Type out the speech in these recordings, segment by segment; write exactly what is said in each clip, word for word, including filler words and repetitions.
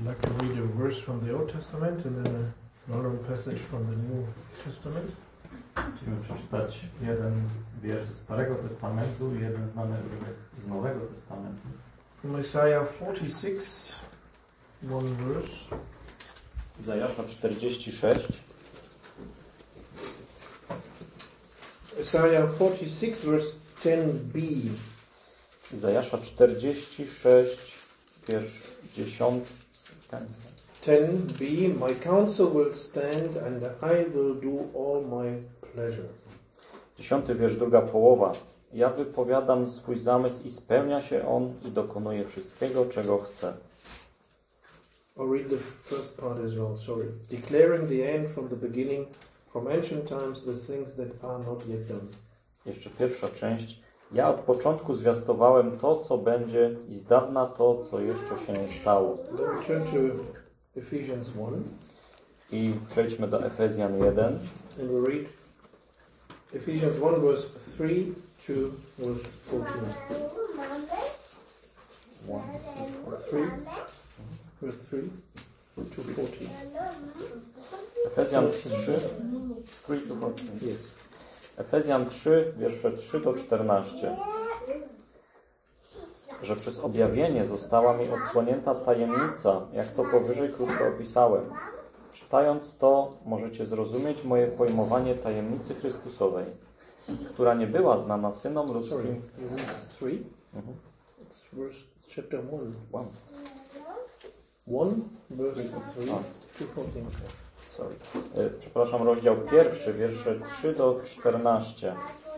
I'd like to read a verse from the Old Testament and then another passage from the New Testament. Chcemy przeczytać jeden wiersz ze Starego Testamentu i jeden znany urywek z Nowego Testamentu. From Isaiah forty-six, one verse. Izajasza czterdzieści sześć. Isaiah forty-six, verse ten b. Izajasza czterdzieści sześć, wiersz dziesiąty. ten b. My counsel will stand and I will do all my pleasure. Dziesiąty wiersz, druga połowa. Ja wypowiadam swój zamysł i spełnia się on i dokonuje wszystkiego, czego chce. I'll read the first part as well, sorry. Declaring the end from the beginning, from ancient times the things that are not yet done. Jeszcze pierwsza część. Ja od początku zwiastowałem to, co będzie i z dawna to, co jeszcze się nie stało. Then we turn to Ephesians one. I przejdźmy do Efezjan jeden. And we read Ephesians one, verse three to verse fourteen. One. three, verse three to fourteen. Efezjan trzy, three to fourteen. Yes. Efezjan trzy, wiersze trzy do czternaście. Że przez objawienie została mi odsłonięta tajemnica, jak to powyżej krótko opisałem. Czytając to, możecie zrozumieć moje pojmowanie tajemnicy Chrystusowej, która nie była znana synom ludzkim. Three? Mhm. It's verse chapter one. One. One, verse three A. to fourteen. Sorry. E, Przepraszam, rozdział pierwszy, wiersze trzy do czternaście.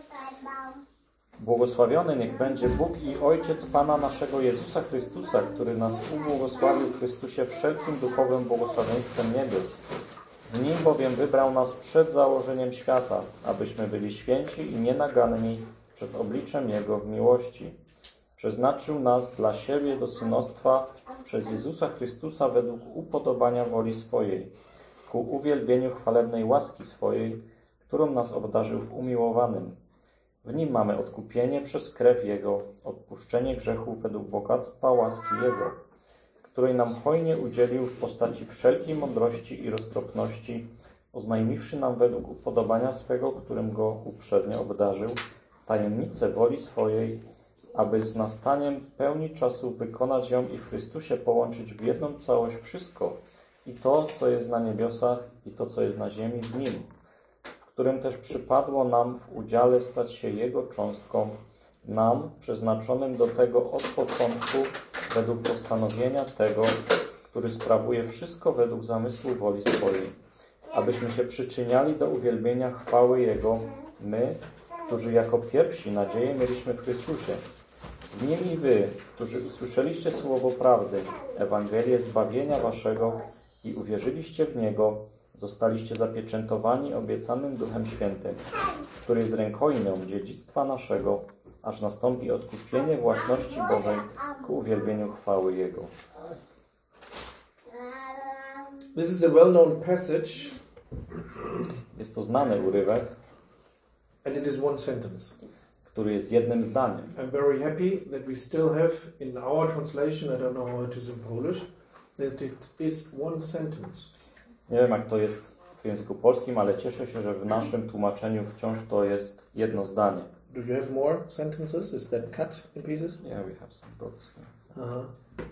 Błogosławiony niech będzie Bóg i Ojciec Pana naszego Jezusa Chrystusa, który nas ubłogosławił w Chrystusie wszelkim duchowym błogosławieństwem niebios. W Nim bowiem wybrał nas przed założeniem świata, abyśmy byli święci i nienaganni przed obliczem Jego w miłości. Przeznaczył nas dla siebie do synostwa przez Jezusa Chrystusa według upodobania woli swojej, ku uwielbieniu chwalebnej łaski swojej, którą nas obdarzył w umiłowanym. W Nim mamy odkupienie przez krew Jego, odpuszczenie grzechów według bogactwa łaski Jego, której nam hojnie udzielił w postaci wszelkiej mądrości i roztropności, oznajmiwszy nam według upodobania swego, którym Go uprzednio obdarzył, tajemnicę woli swojej, aby z nastaniem pełni czasu wykonać ją i w Chrystusie połączyć w jedną całość wszystko, i to, co jest na niebiosach, i to, co jest na ziemi w Nim, w którym też przypadło nam w udziale stać się Jego cząstką, nam, przeznaczonym do tego od początku, według postanowienia tego, który sprawuje wszystko według zamysłu woli swojej, abyśmy się przyczyniali do uwielbienia chwały Jego, my, którzy jako pierwsi nadzieję mieliśmy w Chrystusie. W Nim i wy, którzy usłyszeliście słowo prawdy, Ewangelię zbawienia waszego i uwierzyliście w Niego, zostaliście zapieczętowani obiecanym Duchem Świętym, który jest rękojmią dziedzictwa naszego, aż nastąpi odkupienie własności Bożej ku uwielbieniu chwały Jego. This is a well-known passage. Jest to znany urywek, And it is one sentence. który jest jednym zdaniem. I'm very happy that we still have in our translation, I don't know how it is in Polish, that it is one sentence. Nie wiem, jak to jest w języku polskim, ale cieszę się, że w naszym tłumaczeniu wciąż to jest jedno zdanie. Do you have more sentences? Is that cut in pieces? Yeah, we have some books here. Uh-huh.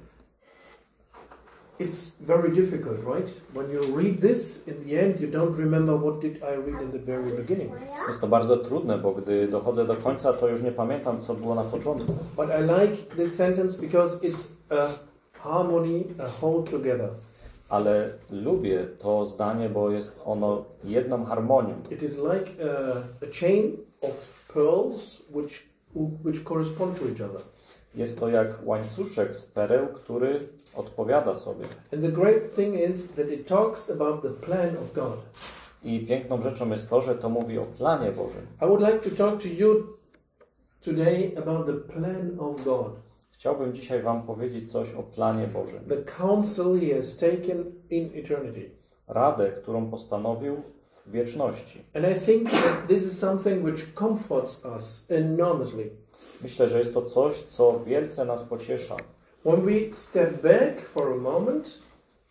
It's very difficult, right? When you read this, in the end, you don't remember what did I read in the very beginning. Jest to bardzo trudne, bo gdy dochodzę do końca, to już nie pamiętam, co było na początku. But I like this sentence because it's a harmony, a whole together. Ale lubię to zdanie, bo jest ono jedną harmonią. It is like a, a chain of pearls which which correspond to each other. Jest to jak łańcuszek z pereł, który odpowiada sobie. And the great thing is that it talks about the plan of God. I piękną rzeczą jest to, że to mówi o planie Bożym. I would like to talk to you today about the plan of God. Chciałbym dzisiaj wam powiedzieć coś o planie Bożym. The counsel He has taken in eternity. Radę, którą postanowił w wieczności. And I think that this is something which comforts us enormously. Myślę, że jest to coś, co wielce nas pociesza. When we step back for a moment,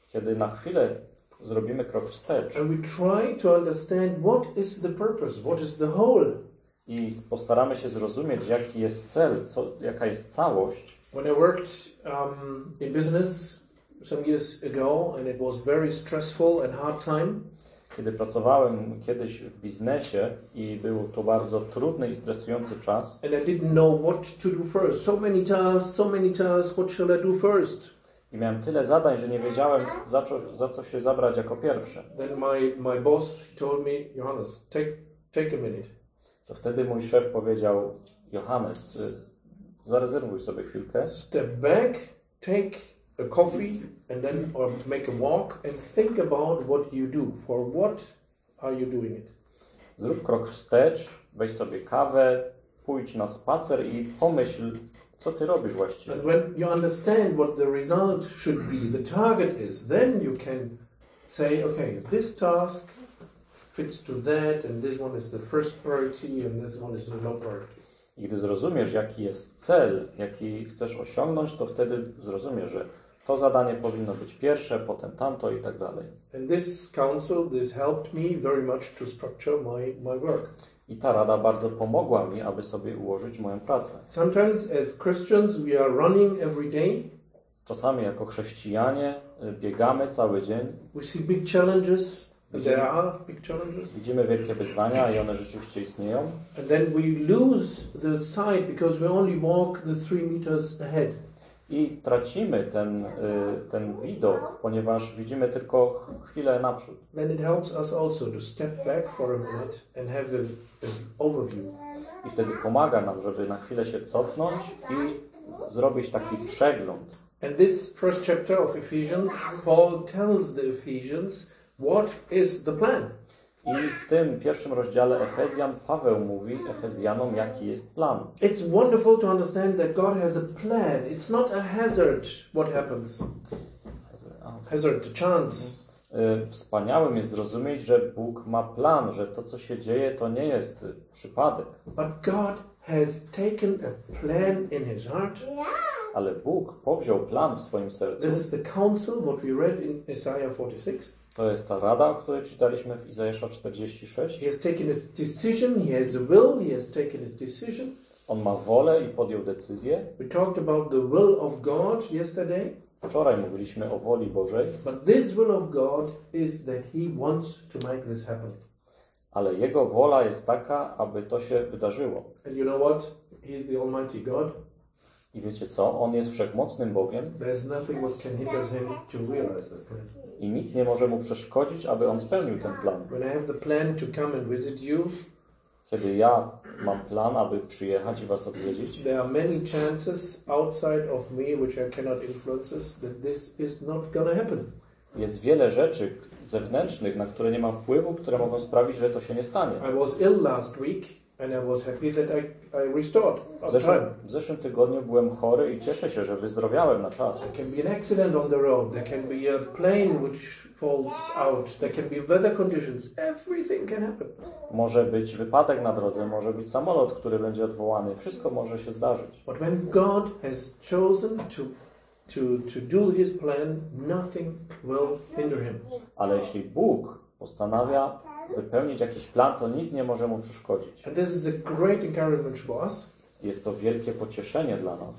kiedy na chwilę zrobimy krok wstecz and we try to understand what is the purpose, what is the whole. i postaramy się zrozumieć, jaki jest cel, co, jaka jest całość. When I worked um, in business some years ago, and it was very stressful and hard time, Kiedy pracowałem kiedyś w biznesie i był to bardzo trudny i stresujący czas, and I didn't know what to do first. So many tasks, so many tasks, what shall I do first? i miałem tyle zadań, że nie wiedziałem, za co, za co się zabrać jako pierwsze. Then my, my boss he told me, Johannes, take, take a minute. To wtedy mój szef powiedział, Johannes, y, zarezerwuj sobie chwilkę, Step back, take a coffee, and then or make a walk and think about what you do. For what are you doing it? zrób krok wstecz, weź sobie kawę, pójdź na spacer i pomyśl, co ty robisz właściwie. And when you understand what the result should be, the target is, then you can say, okay, this task fits to that, and this one is the first priority, and this one is the low priority. I gdy zrozumiesz, jaki jest cel, jaki chcesz osiągnąć, to wtedy zrozumiesz, że to zadanie powinno być pierwsze, potem tamto i tak dalej. And this counsel, this helped me very much to structure my, my work. I ta rada bardzo pomogła mi, aby sobie ułożyć moją pracę. Sometimes as Christians we are running every day. Czasami jako chrześcijanie y, biegamy cały dzień. We see big challenges. There are big challenges. Widzimy wielkie wyzwania i one rzeczywiście istnieją. And then we lose the sight because we only walk the three meters ahead. I tracimy ten, y, ten widok, ponieważ widzimy tylko chwilę naprzód. Then it helps us also to step back for a minute and have an overview. I wtedy pomaga nam, żeby na chwilę się cofnąć i zrobić taki przegląd. And this first chapter of Ephesians, Paul tells the Ephesians what is the plan. I w tym pierwszym rozdziale Efezjan Paweł mówi Efezjanom, jaki jest plan. It's wonderful to understand that God has a plan. It's not a hazard what happens. Hazard, a chance. Wspaniałym jest zrozumieć, że Bóg ma plan, że to, co się dzieje, to nie jest przypadek. But God has taken a plan in his heart. Ale Bóg powziął plan w swoim sercu. This is the counsel what we read in Isaiah forty-six. To jest ta rada, o której czytaliśmy w Izajasza czterdzieści sześć. He has taken his decision, he has a will, he has taken his decision. On ma wolę i podjął decyzję. We talked about the will of God yesterday. Wczoraj mówiliśmy o woli Bożej. But this will of God is that he wants to make this happen. Ale Jego wola jest taka, aby to się wydarzyło. And you know what? He is the Almighty God. I wiecie co? On jest wszechmocnym Bogiem. There's nothing what can hinder him to realize that plan. I nic nie może mu przeszkodzić, aby on spełnił ten plan. When I have the plan to come and visit you, Kiedy ja mam plan, aby przyjechać i was odwiedzić, there are many chances outside of me which I cannot influence that this is not going to happen. jest wiele rzeczy zewnętrznych, na które nie mam wpływu, które mogą sprawić, że to się nie stanie. I was ill last week and I was happy that I, I restored W on zeszłym, time. w zeszłym tygodniu byłem chory i cieszę się, że wyzdrowiałem na czas. There can be an accident on the road. There can be a plane which falls out. There can be weather conditions. Everything can happen. Może być wypadek na drodze, może być samolot, który będzie odwołany. Wszystko może się zdarzyć. But when God has chosen to to to do His plan, nothing will hinder Him. Ale jeśli Bóg postanawia wypełnić jakiś plan, to nic nie może mu przeszkodzić. And this is a great encouragement for us. Jest to wielkie pocieszenie dla nas.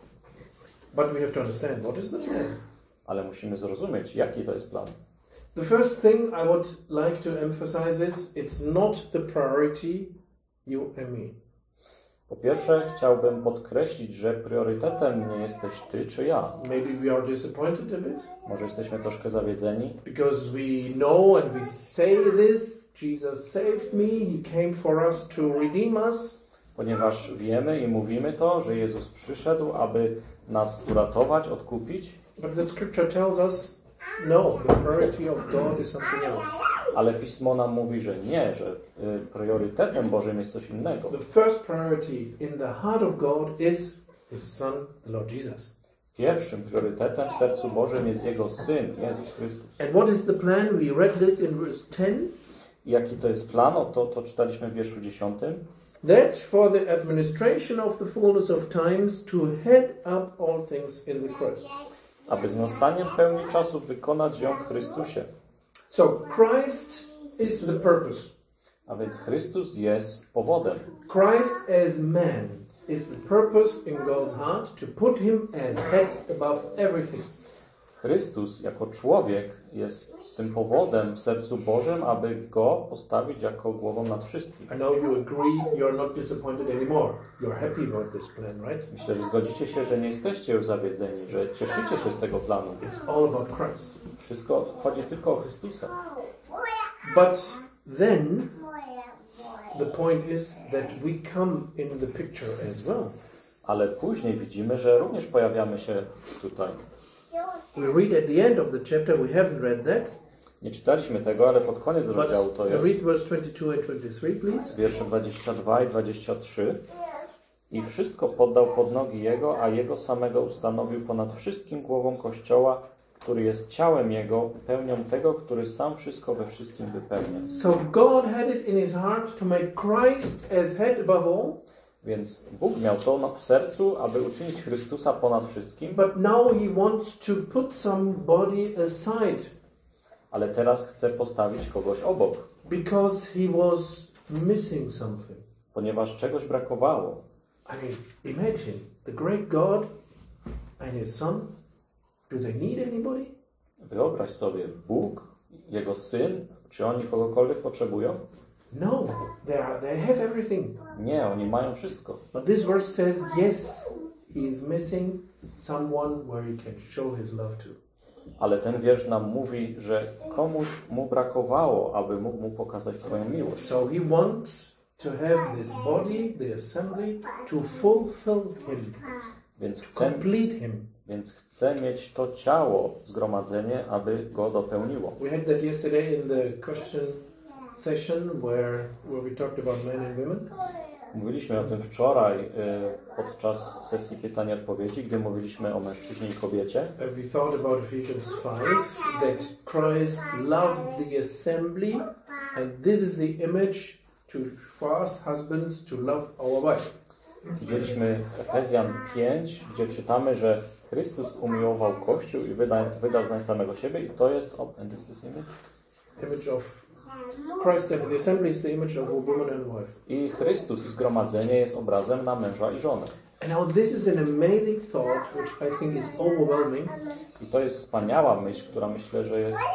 But we have to understand what is the plan. Ale musimy zrozumieć, jaki to jest plan. The first thing I would like to emphasize is it's not the priority, you and me. Po pierwsze, chciałbym podkreślić, że priorytetem nie jesteś ty czy ja. Maybe we are disappointed a bit Może jesteśmy troszkę zawiedzeni, because we know and we say this, Jesus saved me, He came for us to redeem us. ponieważ wiemy i mówimy to, że Jezus przyszedł, aby nas uratować, odkupić, But the scripture tells us, no, the priority of God is something else. ale Pismo nam mówi, że nie, że y, priorytetem Bożym jest coś innego. The first priority in the heart of God is His Son, the Lord Jesus. Pierwszym priorytetem w sercu Bożym jest Jego Syn, Jezus Chrystus. And what is the plan? We read this in verse ten. I jaki to jest plan? O, to, to czytaliśmy w wierszu dziesiątym. That for the administration of the fullness of times to head up all things in the Christ. aby z nastaniem pełni czasu wykonać ją w Chrystusie. So Christ is the purpose. A więc Chrystus jest powodem. Christ as man is the purpose in God's heart to put him as head above everything. Chrystus jako człowiek jest tym powodem w sercu Bożym, aby Go postawić jako głową nad wszystkim. I know you agree you are not disappointed anymore. You are happy about this plan, right? Myślę, że zgodzicie się, że nie jesteście już zawiedzeni, że cieszycie się z tego planu. It's all about Christ. Wszystko chodzi tylko o Chrystusa. But then the point is that we come in the picture as well. Ale później widzimy, że również pojawiamy się tutaj. We read at the end of the chapter, we haven't read that. Nie czytaliśmy tego, ale pod koniec But rozdziału to jest. read verse twenty-two and twenty-three, please. Wiersze dwadzieścia dwa i dwadzieścia trzy. I wszystko poddał pod nogi Jego, a Jego samego ustanowił ponad wszystkim głową Kościoła, który jest ciałem Jego, pełnią tego, który sam wszystko we wszystkim wypełnia. So God had it in his heart to make Christ as head above all. Więc Bóg miał to w sercu, aby uczynić Chrystusa ponad wszystkim, But now he wants to put somebody aside ale teraz chce postawić kogoś obok, because he was missing something. ponieważ czegoś brakowało. I mean, imagine the great God and his son. Do they need anybody? Wyobraź sobie, Bóg, Jego Syn, czy oni kogokolwiek potrzebują? No, they are, they have everything. Nie, oni mają wszystko. But this verse says, yes, he is missing someone where he can show his love to. Ale ten wiersz nam mówi, że komuś mu brakowało, aby mógł mu pokazać swoją miłość. So he wants to have this body, the assembly, to fulfill him, Więc to chce, complete him. więc chce mieć to ciało, zgromadzenie, aby go dopełniło. We had that yesterday in the question session where, where we talked about men and women. Mówiliśmy o tym wczoraj y, podczas sesji pytań i odpowiedzi, gdy mówiliśmy o mężczyźnie i kobiecie. Uh, we thought about Ephesians five, that Christ loved the assembly, and this is the image to, for us husbands to love our wife. Widzieliśmy w Efezjan pięć, gdzie czytamy, że Chrystus umiłował Kościół i wyda, wydał za samego siebie i to jest and this is image? Image of Christ and the assembly is the image of a woman and wife. I Chrystus i zgromadzenie jest obrazem na męża i żonę. And now this is an amazing thought, which I think is overwhelming. I to jest wspaniała myśl, która myślę, że jest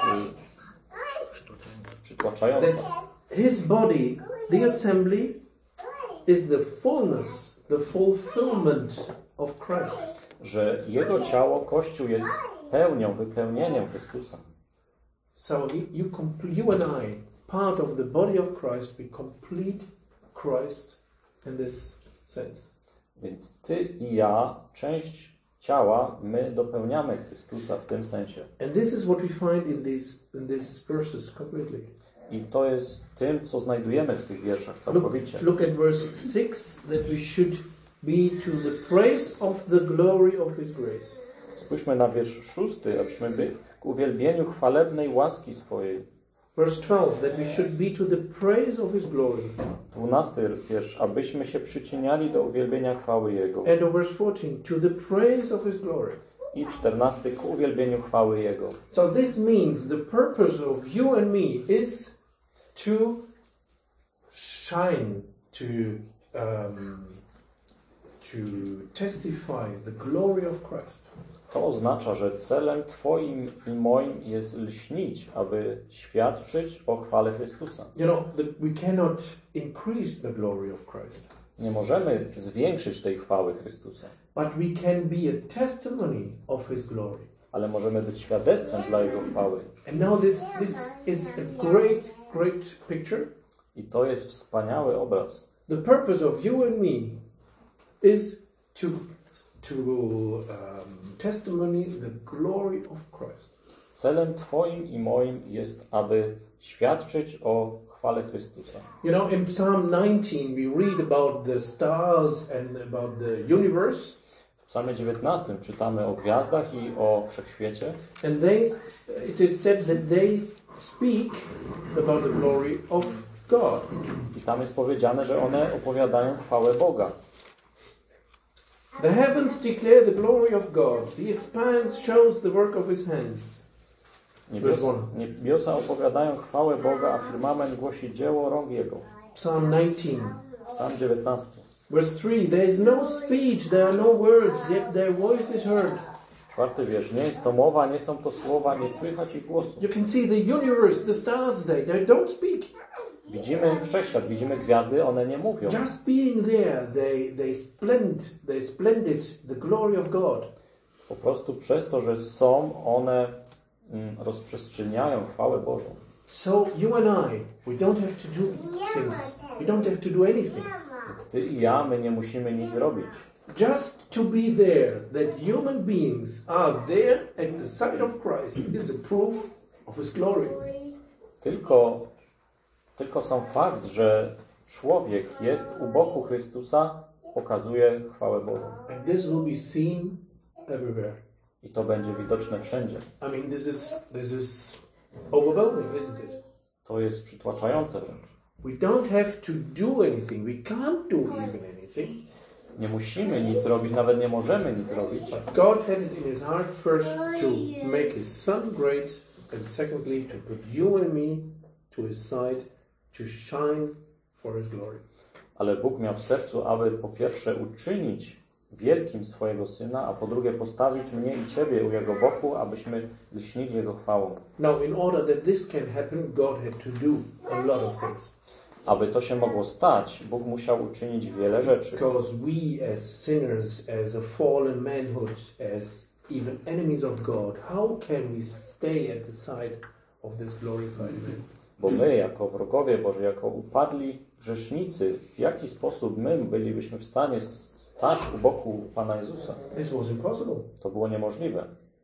y, przytłaczająca. His body, the assembly, is the fullness, the fulfillment of Christ. Że Jego ciało, Kościół jest pełnią, wypełnieniem Chrystusa. So you, you and I, part of the body of Christ, we complete Christ in this sense. Więc Ty i ja, część ciała, my dopełniamy Chrystusa w tym sensie. And this is what we find in these in these verses completely. I to jest tym, co znajdujemy w tych wierszach Look, całkowicie. look at verse six, that we should be to the praise of the glory of His grace. Spójrzmy na wiersz szósty, abyśmy byli k uwielbieniu chwalebnej łaski swojej. Verse twelve, that we should be to the praise of His glory. Dwunasty wiersz, abyśmy się przyczyniali do uwielbienia chwały Jego. And of verse fourteen, to the praise of His glory. I czternasty, ku uwielbieniu chwały Jego. So this means the purpose of you and me is to shine, to um, to testify the glory of Christ. To oznacza, że celem Twoim i moim jest lśnić, aby świadczyć o chwale Chrystusa. You know, the, we cannot increase the glory of Christ. Nie możemy zwiększyć tej chwały Chrystusa, But we can be a testimony of His glory. ale możemy być świadectwem dla Jego chwały. And now this, this is a great, great picture. I to jest wspaniały obraz. The purpose of you and me is to, to um, testimony the glory of Christ. Celem Twoim i moim jest, aby świadczyć o chwale Chrystusa. You know, in Psalm nineteen we read about the stars and about the universe. W Psalmie dziewiętnastym czytamy o gwiazdach i o wszechświecie. And they, it is said that they speak about the glory of God. I tam jest powiedziane, że one opowiadają chwałę Boga. The heavens declare the glory of God. The expanse shows the work of his hands. Niebiosa, niebiosa opowiadają chwałę Boga, a firmament głosi dzieło rąk Jego. Psalm nineteen. Psalm dziewiętnasty. Verse three. There is no speech, there are no words, yet their voice is heard. Czwarty wiersz. Nie jest to mowa, nie są to słowa, nie słychać ich głosu. You can see the universe, the stars, they, they don't speak. Widzimy wszechświat, widzimy gwiazdy, one nie mówią. Just being there, they, they, splend, they splendid the glory of God. Po prostu przez to, że są, one mm, rozprzestrzeniają chwałę Bożą. So you and I, we don't have to do things. We don't have to do anything. Więc ty i ja, my nie musimy nic robić. Just to be there, that human beings are there at the side of Christ is a proof of his glory. Tylko, tylko sam fakt, że człowiek jest u boku Chrystusa, pokazuje chwałę Bożą. And this will be seen everywhere. I to będzie widoczne wszędzie. I mean, this is this is overwhelming, isn't it? To jest przytłaczające wręcz. We don't have to do anything. We can't do even anything. Nie musimy nic robić, nawet nie możemy nic robić. But God had it in his heart first to make his son great, and secondly to put you and me to his side to shine for his glory. Ale Bóg miał w sercu, aby po pierwsze uczynić wielkim swojego Syna, a po drugie postawić mnie i Ciebie u Jego boku, abyśmy lśnili Jego chwałą. Now, in order that this can happen, God had to do a lot of things. Aby to się mogło stać, Bóg musiał uczynić wiele rzeczy. Because we as sinners, as a fallen manhood, as even enemies of God, how can we stay at the side of this glorified man? Bo my, jako wrogowie Boży, jako upadli grzesznicy, w jaki sposób my bylibyśmy w stanie stać u boku Pana Jezusa? This was impossible. To było niemożliwe.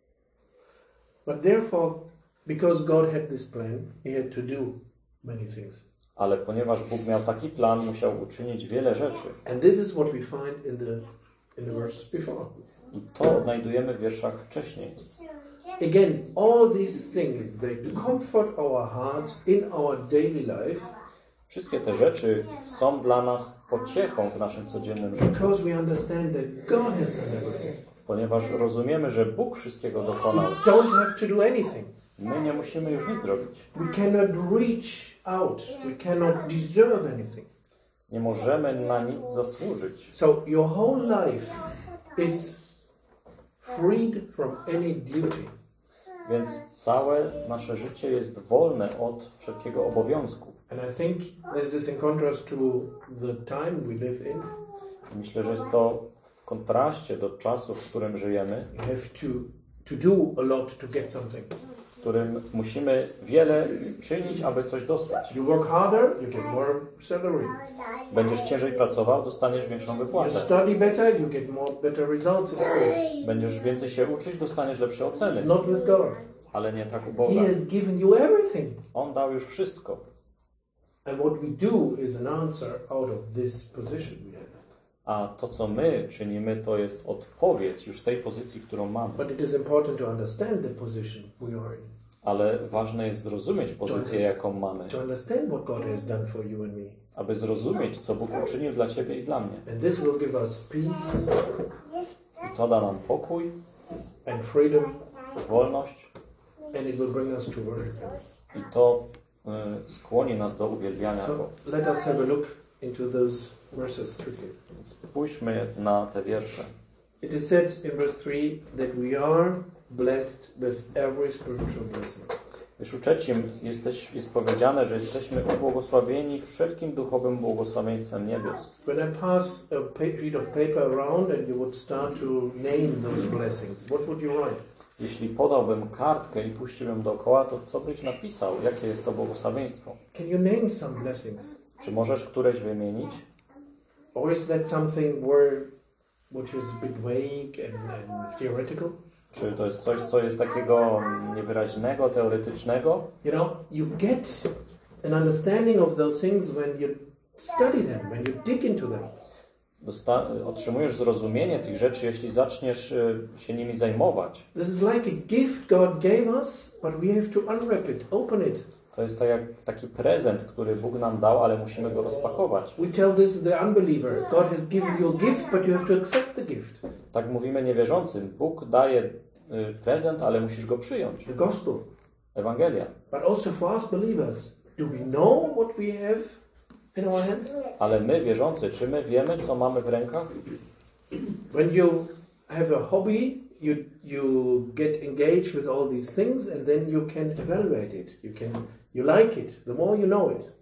But therefore, because God had this plan, he had to do many things. Ale ponieważ Bóg miał taki plan, musiał uczynić wiele rzeczy. And this is what we find in the in the verses before. I to odnajdujemy w wierszach wcześniej. Again, all these things, they comfort our hearts in our daily life. Wszystkie te rzeczy są dla nas pociechą w naszym codziennym życiu. Because we understand that God has done everything. Ponieważ rozumiemy, że Bóg wszystkiego dokonał. We don't have to do anything. My nie musimy już nic robić. We cannot reach out. We cannot deserve anything. Nie możemy na nic zasłużyć. So your whole life is freed from any duty. Więc całe nasze życie jest wolne od wszelkiego obowiązku. And I think this is in contrast to the time we live in. Myślę, że jest to w kontraście do czasu, w którym żyjemy, You have to to do a lot to get something. w którym musimy wiele czynić, aby coś dostać. You work harder, you get more salary. Będziesz ciężej pracował, dostaniesz większą You wypłatę. study better, you get more better results in school. Będziesz więcej się uczyć, dostaniesz lepsze oceny. Not with God. Ale nie tak u He Boga. has given you everything. On dał już wszystko. And what we do is an answer out of this position we have. A to, co my czynimy, to jest odpowiedź już z tej pozycji, którą mamy. But it is important to understand the position we are in. Ale ważne jest zrozumieć pozycję, jaką mamy. To understand what God has done for you and me. Aby zrozumieć, co Bóg uczynił dla Ciebie i dla mnie. And this will give us peace I to da nam pokój, and freedom, wolność and it will bring us to worship Him. i to y, skłoni nas do uwielbiania Go. So let us have a look into those verses quickly. Spójrzmy na te wiersze. It is said in verse three that we are blessed with every spiritual blessing. W wierszu trzecim jesteś, jest powiedziane, że jesteśmy ubłogosławieni wszelkim duchowym błogosławieństwem niebios. When I pass a pa- sheet of paper around and you would start to name those blessings, what would you write? Jeśli podałbym kartkę i puścił ją dookoła, to co byś napisał? Jakie jest to błogosławieństwo? Can you name some blessings? Czy możesz któreś wymienić? Or is that something where, which is a bit vague and, and theoretical? Czy to jest coś, co jest takiego niewyraźnego, teoretycznego? You know, you get an understanding of those things when you study them, when you dig into them. Dosta- otrzymujesz zrozumienie tych rzeczy, jeśli zaczniesz y, się nimi zajmować. This is like a gift God gave us, but we have to unwrap it, open it. To jest tak jak taki prezent, który Bóg nam dał, ale musimy go rozpakować. We tell this to the unbeliever. God has given you a gift, but you have to accept the gift. Tak mówimy niewierzącym. Bóg daje y, prezent, ale musisz go przyjąć. The gospel. Ewangelia. But also for us believers, do we know what we have in our hands? Ale my, wierzący, czy my wiemy, co mamy w rękach? When you have a hobby, you you get engaged with all these things, and then you can evaluate it. You can you like it. The more you know it.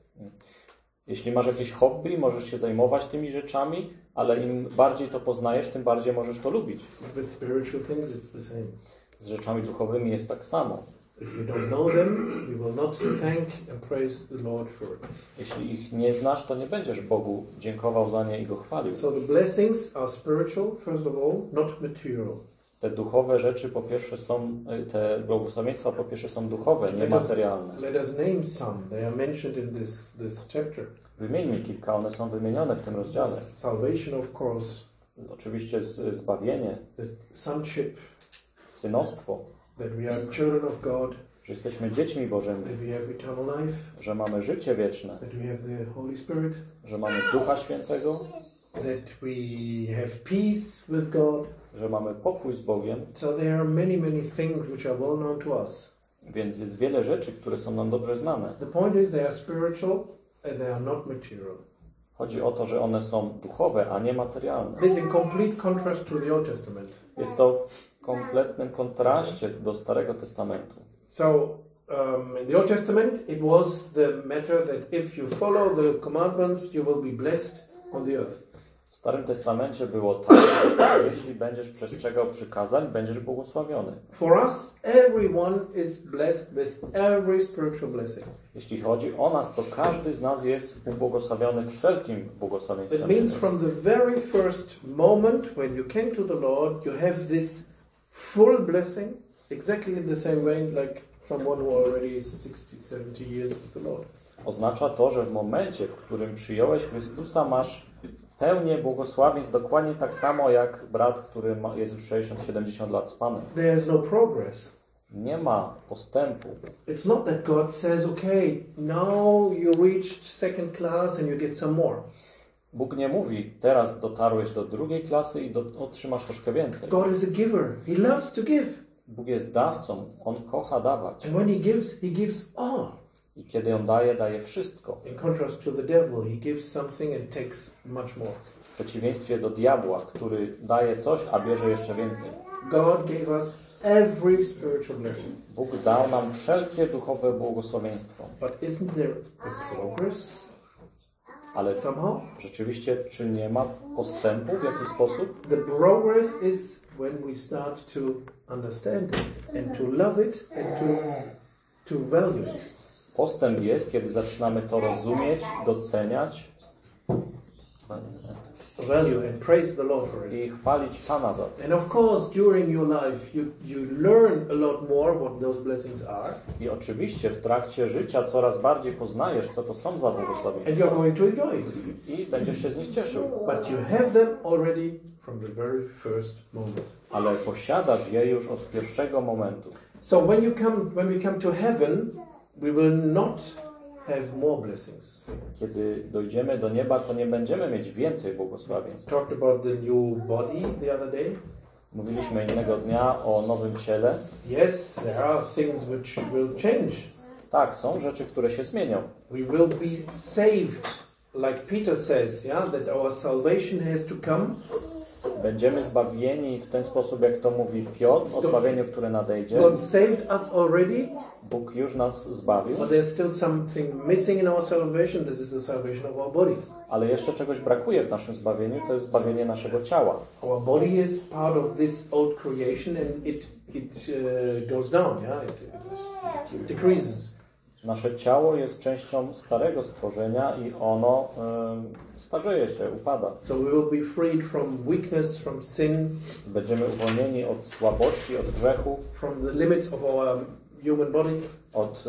Jeśli masz jakieś hobby, możesz się zajmować tymi rzeczami, ale im bardziej to poznajesz, tym bardziej możesz to lubić. With spiritual things, it's the same. Z rzeczami duchowymi jest tak samo. If you don't know them, you will not thank and praise the Lord for it. Jeśli ich nie znasz, to nie będziesz Bogu dziękował za nie i go chwalił. So the blessings are spiritual, first of all, not material. Te duchowe rzeczy po pierwsze są, te błogosławieństwa po pierwsze są duchowe, nie materialne. Let us name some. They are mentioned in this, this chapter. Wymieńmy kilka, one są wymienione w tym rozdziale. Salvation, of course. Oczywiście z, zbawienie, The sonship, synostwo, that we are children of God, że jesteśmy dziećmi Bożymi, that we have eternal life, że mamy życie wieczne, that we have the Holy Spirit, że mamy Ducha Świętego, that we have peace with God. że mamy pokój z Bogiem. So there are many, many things which are well known to us. Więc jest wiele rzeczy, które są nam dobrze znane. The point is they are spiritual and they are not material. Chodzi o to, że one są duchowe, a nie materialne. This is in complete contrast to the Old Testament. Jest to w kompletnym kontraście do Starego Testamentu. So um, in the Old Testament it was the matter that if you follow the commandments you will be blessed on the earth. W Starym Testamencie było tak, że jeśli będziesz przestrzegał przykazań, będziesz błogosławiony. For us, everyone is blessed with every spiritual blessing. Jeśli chodzi o nas, to każdy z nas jest ubłogosławiony wszelkim błogosławieństwem. That means from the very first moment when you came to the Lord, you have this full blessing, exactly in the same way like someone who already is sixty, seventy years with the Lord. Oznacza to, że w momencie, w którym przyjąłeś Chrystusa, masz pełnię błogosławieństw dokładnie tak samo jak brat, który ma, jest już sześćdziesiąt siedemdziesiąt lat z Panem. There is no progress. Nie ma postępu. It's not that God says, okay, now you reached second class and you get some more. Bóg nie mówi, teraz dotarłeś do drugiej klasy i do, otrzymasz troszkę więcej. God is a giver. He loves to give. Bóg jest dawcą, On kocha dawać. And when He gives, He gives all. I kiedy On daje, daje wszystko. In contrast to the devil, he gives something and takes much more. W przeciwieństwie do diabła, który daje coś, a bierze jeszcze więcej. God gave us every spiritual blessing. Bóg dał nam wszelkie duchowe błogosławieństwo. But isn't there a progress Ale somehow? rzeczywiście, czy nie ma postępu w jakiś sposób? The progress is when we start to understand it and to love it and to, to value it. Postęp jest, kiedy zaczynamy to rozumieć, doceniać Value and praise the Lord for it. i chwalić Pana za to. And of course, during your life, you, you learn a lot more what those blessings are. I oczywiście w trakcie życia coraz bardziej poznajesz, co to są za And błogosławieństwa you're going to enjoy it. i będziesz się z nich cieszył. But you have them already from the very first moment. Ale posiadasz je już od pierwszego momentu. So when you come, when we come to heaven, we will not have more blessings. Kiedy dojdziemy do nieba, to nie będziemy mieć więcej błogosławieństw. Talked about the new body the other day. Mówiliśmy innego dnia o nowym ciele. Yes, there are things which will change. Tak, są rzeczy, które się zmienią. We will be saved, like Peter says, yeah, that our salvation has to come. Będziemy zbawieni w ten sposób, jak to mówi Piotr, o zbawieniu, które nadejdzie. God saved us already, Bóg już nas zbawił, but there's still something missing in our salvation. This is the salvation of our body. ale jeszcze czegoś brakuje w naszym zbawieniu, to jest zbawienie naszego ciała. Our body is part of this old creation, and it it uh, goes down, yeah, it, it decreases. Nasze ciało jest częścią starego stworzenia i ono y, starzeje się, upada. So we will be freed from weakness, from sin, Będziemy uwolnieni od słabości, od grzechu, from the limits of our human body. od y,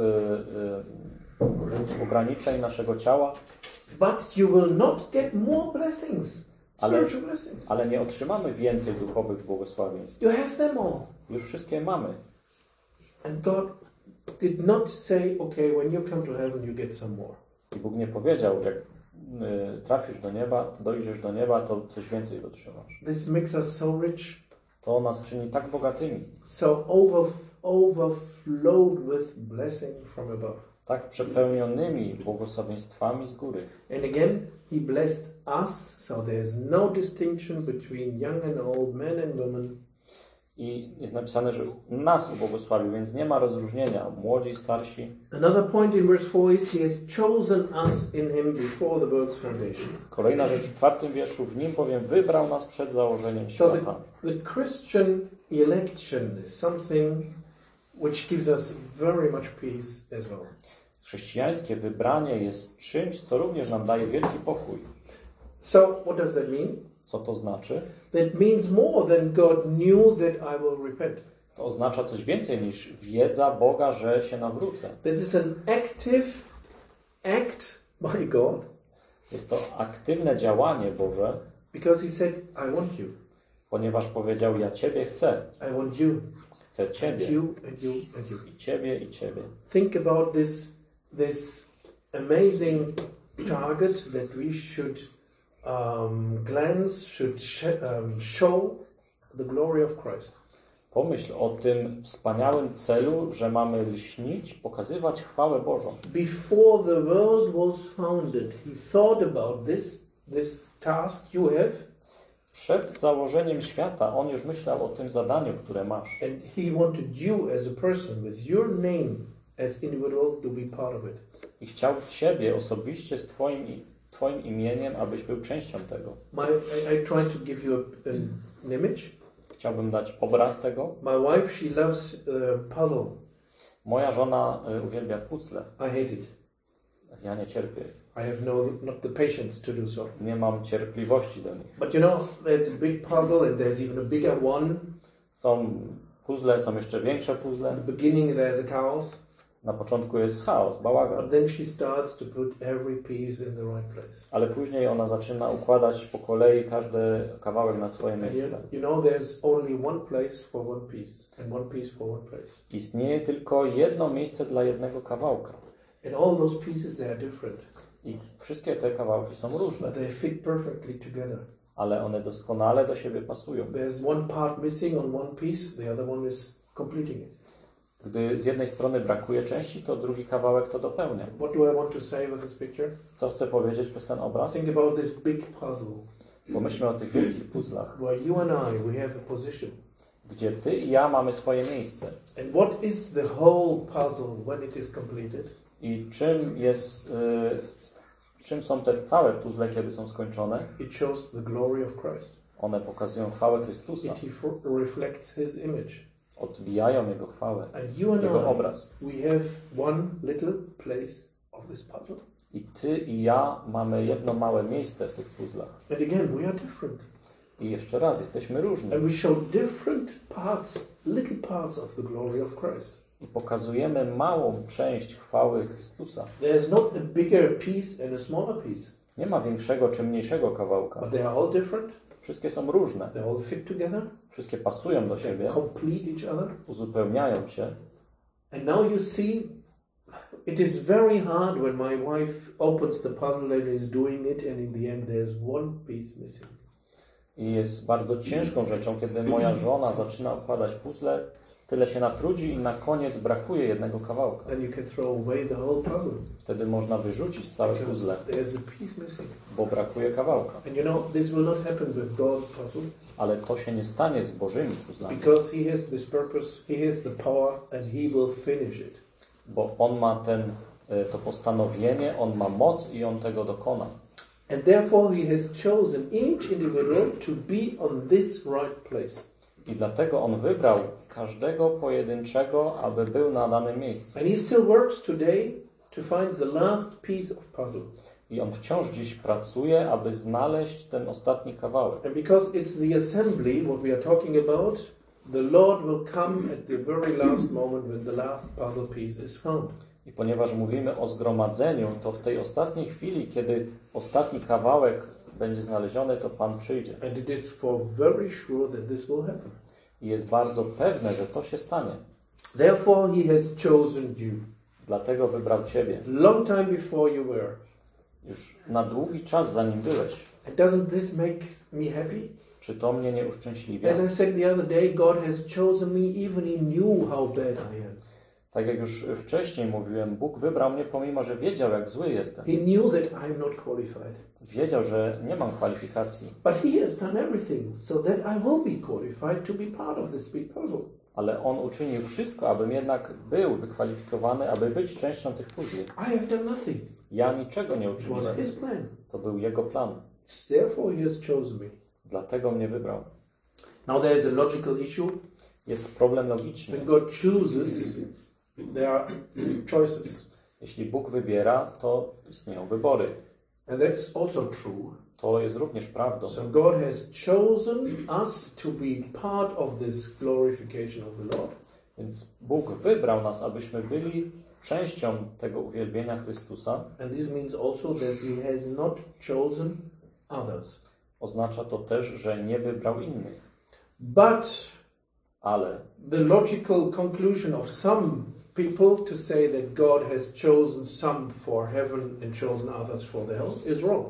y, ograniczeń naszego ciała, But you will not get more blessings, Ale- spiritual blessings. ale nie otrzymamy więcej duchowych błogosławieństw. You have them all. Już wszystkie mamy. And God did not say, okay, when you come to heaven, you get some more. I Bóg nie powiedział, jak y, trafisz do nieba, dojdziesz do nieba, to coś więcej otrzymasz. This makes us so rich, To nas czyni tak bogatymi, so over, overflowed with blessing from above. tak przepełnionymi błogosławieństwami z góry. And again, he blessed us, so there's no distinction between young and old, men and women. I jest napisane, że nas ubłogosławił, więc nie ma rozróżnienia, młodzi, starsi. Another point in verse four is he has chosen us in him before the world's foundation. Kolejna rzecz w czwartym wierszu, w nim bowiem wybrał nas przed założeniem So the, świata. the Christian election is something which gives us very much peace as well. Chrześcijańskie wybranie jest czymś, co również nam daje wielki pokój. So what does that mean? Co to znaczy? That means more than God knew that I will repent. To oznacza coś więcej niż wiedza Boga, że się nawrócę. This is an active act by God. Jest to aktywne działanie Boże, Because he said, I want you. ponieważ powiedział, ja Ciebie chcę. I want you. Chcę And Ciebie. you, and you, and you. I Ciebie, i Ciebie. Think about this, this amazing target that we should um, glance, should sh- um, show the glory of Christ. Pomyśl o tym wspaniałym celu, że mamy lśnić, pokazywać chwałę Bożą. Before the world was founded, he thought about this, this task you have, Przed założeniem świata On już myślał o tym zadaniu, które masz. and he wanted you as a person with your name as individual to be part of it. I chciał Ciebie osobiście z Twoim, twoim imieniem, abyś był częścią tego. My, I, I try to give you a, an, an image. Chciałbym dać obraz tego. My wife, she loves uh, puzzle. Moja żona y, uwielbia puzzle. I hate it. Ja nie cierpię. I have no, not the patience to do so. Nie mam cierpliwości do nich. But you know, there's a big puzzle and there's even a bigger one. Są puzzle, są jeszcze większe At puzzle. the beginning there's a chaos. Na początku jest chaos, bałagan. But then she starts to put every piece in the right place. Ale później ona zaczyna układać po kolei każdy kawałek na swoje And you, miejsce. you know, there's only one place for one piece and one piece for one place. Istnieje tylko jedno miejsce dla jednego kawałka. And all those pieces, they are different. I wszystkie te kawałki są różne, But they fit perfectly together. ale one doskonale do siebie pasują. There's one part missing on one piece, the other one is completing it. Gdy z jednej strony brakuje części, to drugi kawałek to dopełnia. What do I want to say with this picture? Co chcę powiedzieć przez ten obraz? Think about this big puzzle Pomyślmy o tych wielkich puzzlach, where you and I, we have a position. gdzie Ty i ja mamy swoje miejsce. And what is the whole puzzle when it is completed? I czym jest, y, czym są te całe puzzle, kiedy są skończone? It shows the glory of Christ. One pokazują chwałę Chrystusa, It ref- reflects His image. odbijają Jego chwałę, And you and Jego I, obraz. we have one little place of this puzzle. I Ty i ja mamy jedno małe miejsce w tych puzzlach. And again, we are different. I jeszcze raz, jesteśmy różni. And we show different parts, little parts of the glory of Christ. I pokazujemy małą część chwały Chrystusa. There's not a bigger piece and a smaller piece, Nie ma większego czy mniejszego kawałka. but they are all different. Wszystkie są różne. They all fit together. Wszystkie pasują do They siebie, complete each other. uzupełniają się. And now you see, it is very hard when my wife opens the puzzle and is doing it, and in the end there's one piece missing. I jest bardzo ciężką rzeczą, kiedy moja żona zaczyna układać puzzle, tyle się natrudzi i na koniec brakuje jednego kawałka. Then you can throw away the whole puzzle Wtedy można wyrzucić całe because puzzle, there's a piece missing. bo brakuje kawałka. And you know, this will not happen with God's puzzle Ale to się nie stanie z Bożymi puzzlami, because He has this purpose, He has the power, and He will finish it. bo On ma ten, y, to postanowienie, On ma moc i On tego dokona. And therefore He has chosen each individual to be on this right place. I dlatego On wybrał każdego pojedynczego, aby był na danym miejscu. And He still works today to find the last piece of puzzle. I On wciąż dziś pracuje, aby znaleźć ten ostatni kawałek. And because it's the assembly, what we are talking about, the Lord will come at the very last moment when the last puzzle piece is found. I ponieważ mówimy o zgromadzeniu, to w tej ostatniej chwili, kiedy ostatni kawałek będzie znaleziony, to Pan przyjdzie. And it is for very sure that this will happen. I jest bardzo pewne, że to się stanie. Therefore he has chosen you. Dlatego wybrał ciebie. Long time before you were. Już na długi czas zanim byłeś. And doesn't this make me happy? Czy to mnie nie uszczęśliwia? As I said the other day, God has chosen me even he knew how bad I am. Tak jak już wcześniej mówiłem, Bóg wybrał mnie pomimo, że wiedział, jak zły jestem. He knew that I'm not qualified. Wiedział, że nie mam kwalifikacji. But he has done everything so that I will be qualified to be part of this big puzzle. Ale On uczynił wszystko, abym jednak był wykwalifikowany, aby być częścią tych puzli. I have done nothing. Ja niczego nie It was uczyniłem. his plan. To był Jego plan. Therefore he has chosen me. Dlatego mnie wybrał. Now there is a logical issue. Jest problem logiczny. When God chooses, there are choices. Jeśli Bóg wybiera, to istnieją wybory. And that's also true. To jest również prawdą. So God has chosen us to be part of this glorification of the Lord. Więc Bóg wybrał nas, abyśmy byli częścią tego uwielbienia Chrystusa. And this means also that he has not chosen others. Oznacza to też, że nie wybrał innych. But Ale the logical conclusion of some people to say that God has chosen some for heaven and chosen others for the hell is wrong.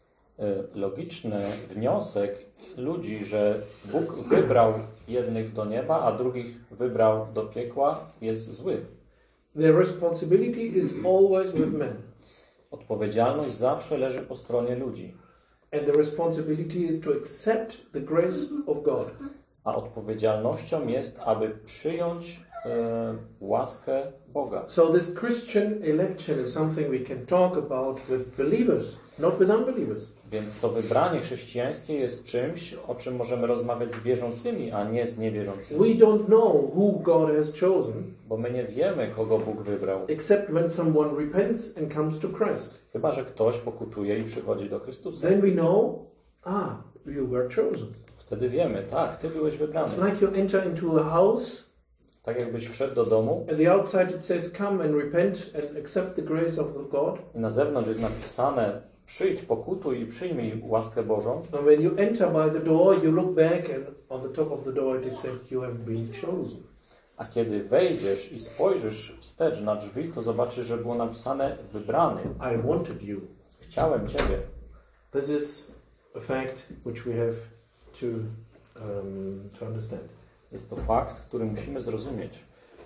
y, logiczny wniosek ludzi, że Bóg wybrał jednych do nieba, a drugich wybrał do piekła, jest zły. Their responsibility is always with men. Odpowiedzialność zawsze leży po stronie ludzi, And the responsibility is to accept the grace of God. a odpowiedzialnością jest, aby przyjąć y, łaskę Boga. So this Christian election is something we can talk about with believers, not with unbelievers. Więc to wybranie chrześcijańskie jest czymś, o czym możemy rozmawiać z wierzącymi, a nie z niewierzącymi. We don't know who God has chosen, Bo my nie wiemy, kogo Bóg wybrał. except when someone repents and comes to Christ. Chyba że ktoś pokutuje i przychodzi do Chrystusa. Then we know, ah, you were chosen. Wtedy wiemy, tak, Ty byłeś wybrany. It's like you enter into a house, Tak jakbyś wszedł do domu and the outside it says, come and repent and accept the grace of the God. i na zewnątrz jest napisane: przyjdź, pokutuj i przyjmij łaskę Bożą. And when you enter by the door, you look back, and on the top of the door it is said, you have been chosen. A kiedy wejdziesz i spojrzysz wstecz na drzwi, to zobaczysz, że było napisane: wybrany. I wanted you. Chciałem Ciebie. This is a fact which we have to um, to understand. Jest to fakt, który musimy zrozumieć.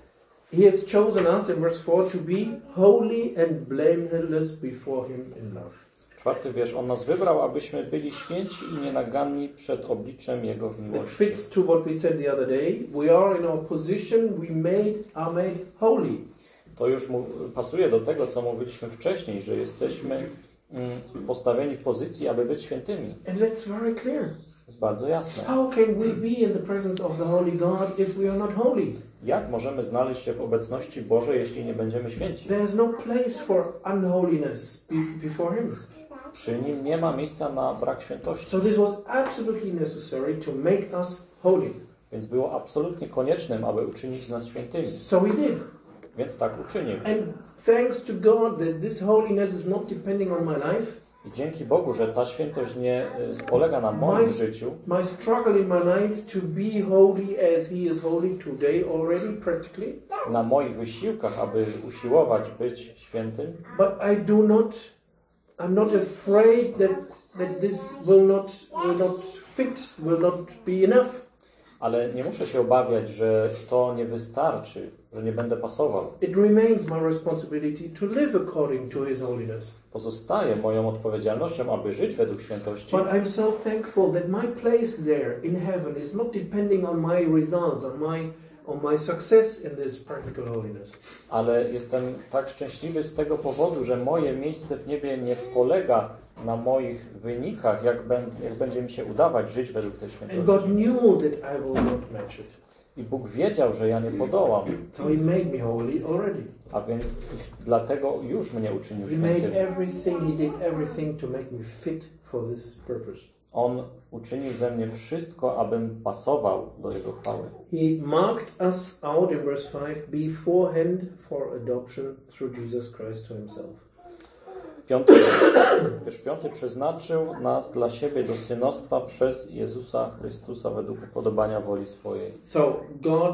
He has chosen us in verse four to be holy and blameless before him in love. Czwarty wiersz. On nas wybrał, abyśmy byli święci i nienaganni przed obliczem Jego It miłości. fits to what we said the other day. We are in our position, we made are made holy. To już mu pasuje do tego, co mówiliśmy wcześniej, że jesteśmy mm, postawieni w pozycji, aby być świętymi. And that's very clear. Jest bardzo jasne. How can we be in the presence of the holy God if we are not holy? Jak możemy znaleźć się w obecności Bożej, jeśli nie będziemy święci? There is no place for unholiness be- before him. Przy Nim nie ma miejsca na brak świętości. So this was absolutely necessary to make us holy. Więc było absolutnie koniecznym, aby uczynić nas świętymi. So he did. Więc tak uczynił. And thanks to God that this holiness is not depending on my life. I dzięki Bogu, że ta świętość nie y, polega na moim życiu, My struggle in my life to be holy as he is holy today already practically. na moich wysiłkach, aby usiłować być świętym, But I do not, I'm not afraid that, that this will not, will not fit, will not be enough. ale nie muszę się obawiać, że to nie wystarczy, że nie będę pasował. It remains my responsibility to live according to his holiness. Pozostaje moją odpowiedzialnością, aby żyć według świętości, But I'm so thankful that my place there in heaven is not depending on my results, on my, on my success in this practical holiness. ale jestem tak szczęśliwy z tego powodu, że moje miejsce w niebie nie polega na moich wynikach, jak, ben, jak będzie mi się udawać żyć według tej And God świętości. knew that I will not match it. I Bóg wiedział, że ja nie podołam, So he made me holy already. a więc dlatego już mnie uczynił He made świętym. everything, he did everything to make me fit for this purpose. On uczynił ze mnie wszystko, abym pasował do Jego chwały. He marked us out in verse five beforehand for adoption through Jesus Christ to himself. Piąty, wiersz piąty przeznaczył nas dla siebie do synostwa przez Jezusa Chrystusa według upodobania woli swojej. So God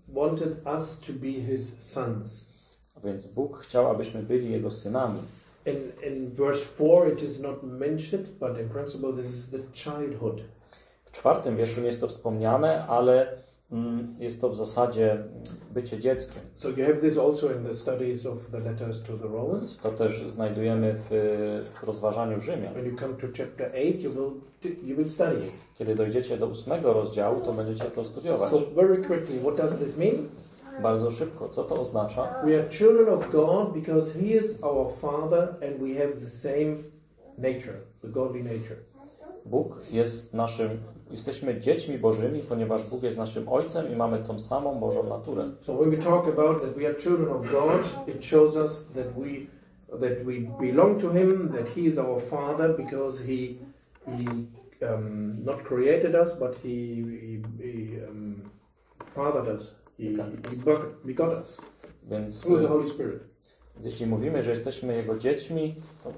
wanted us to be his sons. A więc Bóg chciał, abyśmy byli Jego synami. In, in verse four it is not mentioned, but in principle this is the childhood. W czwartym wierszu nie jest to wspomniane, ale mm, jest to w zasadzie bycie dzieckiem. So you have this also in the studies of the letters to the Romans. To też znajdujemy w, w rozważaniu Rzymian. When you come to chapter eight, you will you will study it. Kiedy dojdziecie do ósmego rozdziału, to będziecie to studiować. So very quickly, what does this mean? Bardzo szybko. Co to oznacza? We are children of God because He is our Father and we have the same nature, the godly nature. Bóg jest naszym, jesteśmy dziećmi Bożymi, ponieważ Bóg jest naszym Ojcem i mamy tą samą Bożą naturę. So when we talk about that we are children of God, it shows us that we that we belong to Him, that He is our Father because He He um, not created us, but He He, he um, fathered us. He, he begot us Więc through the Holy Spirit. jeśli mówimy, że jesteśmy Jego dziećmi, to...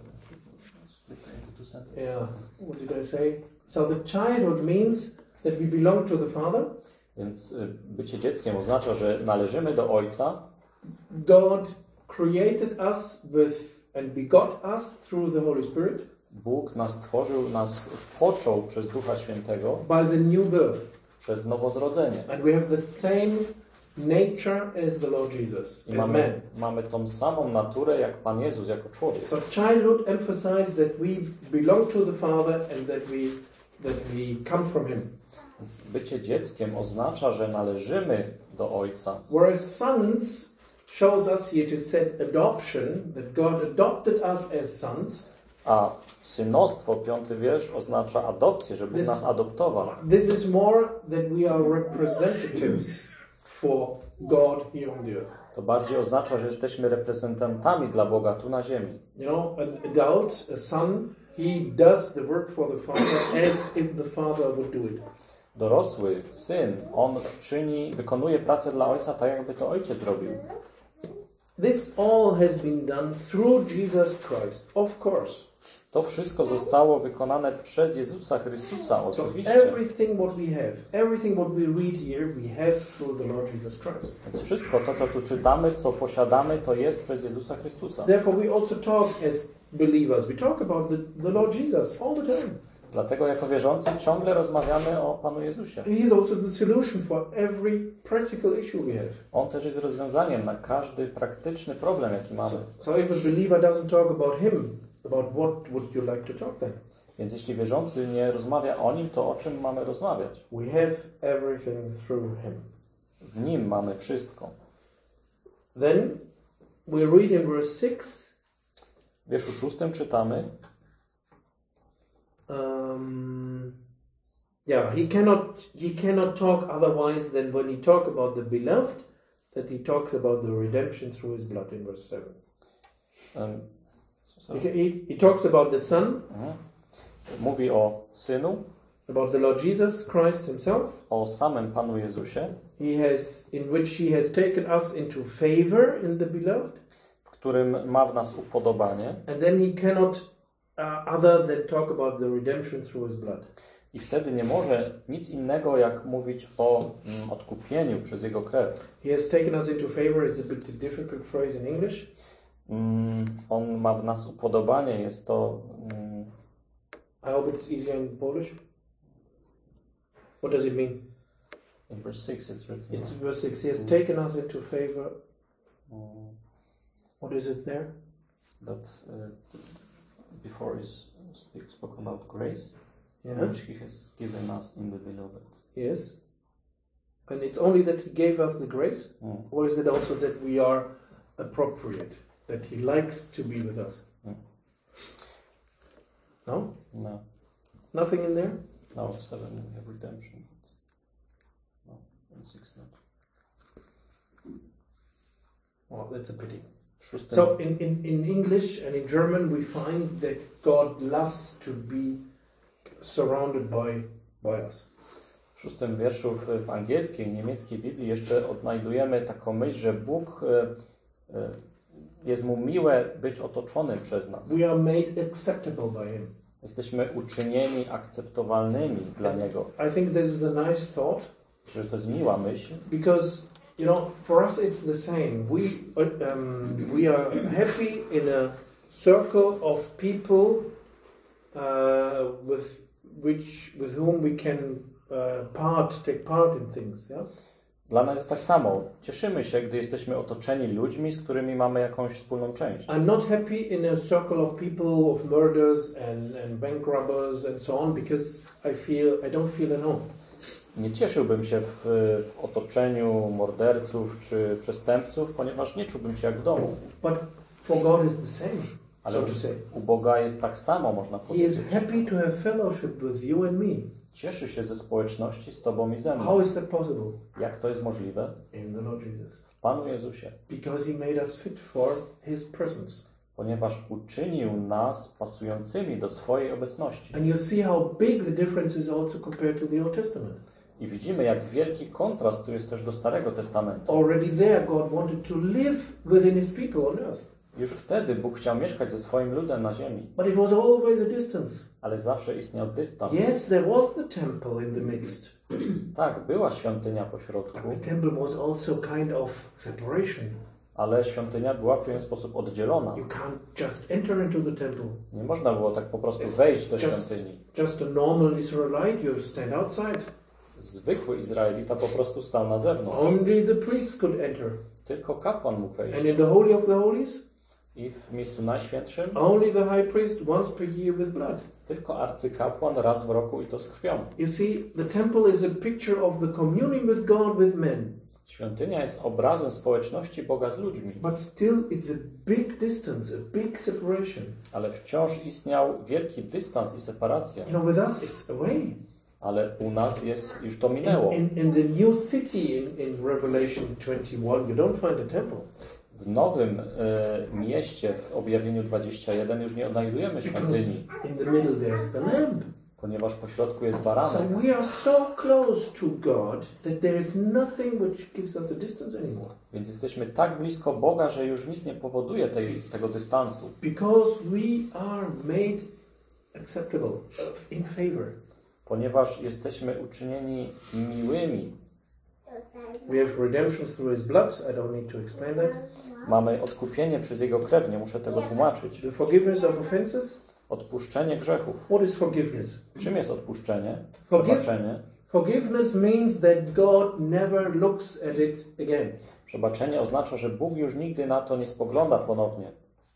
Yeah, what did I say? So the childhood means that we belong to the Father. Więc bycie dzieckiem oznacza, że należymy do Ojca. God created us with and begot us through the Holy Spirit. Bóg nas stworzył, nas począł przez Ducha Świętego. By the new birth. Przez nowozrodzenie. And we have the same nature as the Lord Jesus, I as mamy, man. mamy tą samą naturę jak Pan Jezus, jako człowiek. So childhood emphasizes that we belong to the Father and that we that we come from Him. Więc bycie dzieckiem oznacza, że należymy do Ojca. Whereas sons shows us here to set adoption, that God adopted us as sons. A synostwo, piąty wiersz, oznacza adopcję, że Bóg This- nas adoptował. This is more that we are representatives for God here on the earth. To bardziej oznacza, że jesteśmy reprezentantami dla Boga tu na ziemi. You know, an adult, a son, he does the work for the Father as if the Father would do it. Dorosły syn, on czyni, wykonuje pracę dla Ojca tak, jakby to Ojciec robił. This all has been done through Jesus Christ, of course. To wszystko zostało wykonane przez Jezusa Chrystusa, So oczywiście. everything what we have, everything what we read here, we have through the Lord Jesus Christ. Więc wszystko to, co tu czytamy, co posiadamy, to jest przez Jezusa Chrystusa. Therefore, we also talk as believers. We talk about the, the Lord Jesus all the time. Dlatego jako wierzący ciągle rozmawiamy o Panu Jezusie. He is also the solution for every practical issue we have. On też jest rozwiązaniem na każdy praktyczny problem, jaki mamy. So, so if a believer doesn't talk about Him, about what would you like to talk then? Więc jeśli wierzący nie rozmawia o Nim, to o czym mamy rozmawiać? We have everything through Him. W Nim mamy wszystko. Then we read in verse six. W wierszu szóstym czytamy: Um, yeah, he cannot he cannot talk otherwise than when he talk about the beloved, that he talks about the redemption through His blood in verse seven. um, He, he, he talks about the Son, mhm. Mówi o Synu, about the Lord Jesus Christ Himself. o samym Panu Jezusie, He has, in which He has taken us into favor in the beloved, w którym ma w nas upodobanie, and then He cannot uh, other than talk about the redemption through His blood. i wtedy nie może nic innego jak mówić o mm, odkupieniu przez Jego krew. He has taken us into favor is a bit a difficult phrase in English. Mm, on ma w nas upodobanie, jest to... Mm, I hope it's easier in Polish. What does it mean? in verse six it's written. It's verse six. He has taken us into favor. Mm, What is it there? that uh, before is speak, spoke about grace, Yeah. which He has given us in the beloved. Yes. And it's only that He gave us the grace? Mm. Or is it also that we are appropriate? That He likes to be with us? Mm. No? No, Nothing in there? no, seven we have redemption. No, and six not. Oh, that's a pity. W szóstym, So in, in, in English and in German we find that God loves to be surrounded by, by us. w szóstym wierszu w, w angielskiej i niemieckiej Biblii jeszcze odnajdujemy taką myśl, że Bóg e, e, jest Mu miłe być otoczonym przez nas. We are made acceptable by Him. Jesteśmy uczynieni akceptowalnymi dla Niego. I think this is a nice thought Że to jest miła myśl, because you know, for us it's the same. We um, we are happy in a circle of people uh, with which with whom we can uh, part take part in things. Yeah. Dla nas jest tak samo. Cieszymy się, gdy jesteśmy otoczeni ludźmi, z którymi mamy jakąś wspólną część. I'm not happy in a circle of people of murders and, and bank robbers and so on because I feel I don't feel at home. Nie cieszyłbym się w, w otoczeniu morderców czy przestępców, ponieważ nie czułbym się jak w domu. But for God is the same. Ale So to say. u Boga jest tak samo, można He powiedzieć. is happy to have fellowship with you and me. Cieszy się ze społeczności z Tobą i ze mną. How is that possible? Jak to jest możliwe? In the Lord Jesus. W Panu Jezusie. Because He made us fit for His presence. Ponieważ uczynił nas pasującymi do swojej obecności. And you see how big the difference is also compared to the Old Testament. I widzimy, jak wielki kontrast tu jest też do Starego Testamentu. Already there, God wanted to live within His people on earth. Już wtedy Bóg chciał mieszkać ze swoim ludem na ziemi. But it was always a distance. Ale zawsze istniał dystans. Yes, there was the temple in the midst. Tak, była świątynia po środku, But the temple was also kind of separation. ale świątynia była w pewien sposób oddzielona. You can't just enter into the temple. Nie można było tak po prostu It's wejść do just, świątyni. just a normal Israelite, you stand outside. Zwykły Izraelita po prostu stał na zewnątrz. Only the priest could enter. Tylko kapłan mógł wejść. And in the Holy of the Holies, I w miejscu najświętszym only the high priest once per year with blood. tylko arcykapłan raz w roku i to z krwią. You see, the temple is a picture of the communion with God with men. Świątynia jest obrazem społeczności Boga z ludźmi, But still, it's a big distance, a big separation. ale wciąż istniał wielki dystans i separacja. You know, with us, it's away. Ale u nas jest, już to minęło. In, in, in the new city in, in Revelation twenty-one, you don't find a temple. W nowym e, mieście w Objawieniu dwudziestym pierwszym już nie odnajdujemy Because świątyni, in the middle there's the lamb. ponieważ po środku jest So baranek. we are so close to God that there is nothing which gives us a distance anymore. Więc jesteśmy tak blisko Boga, że już nic nie powoduje tej, tego dystansu. Because we are made acceptable, uh, in favor. Ponieważ jesteśmy uczynieni miłymi. We have redemption through His blood. I don't need to explain that. Mamy odkupienie przez Jego krew, nie muszę tego tłumaczyć. The forgiveness of offenses. Odpuszczenie grzechów. What is forgiveness? Czym jest odpuszczenie? Forgive- Przebaczenie. Forgiveness means that God never looks at it again. Przebaczenie oznacza, że Bóg już nigdy na to nie spogląda ponownie.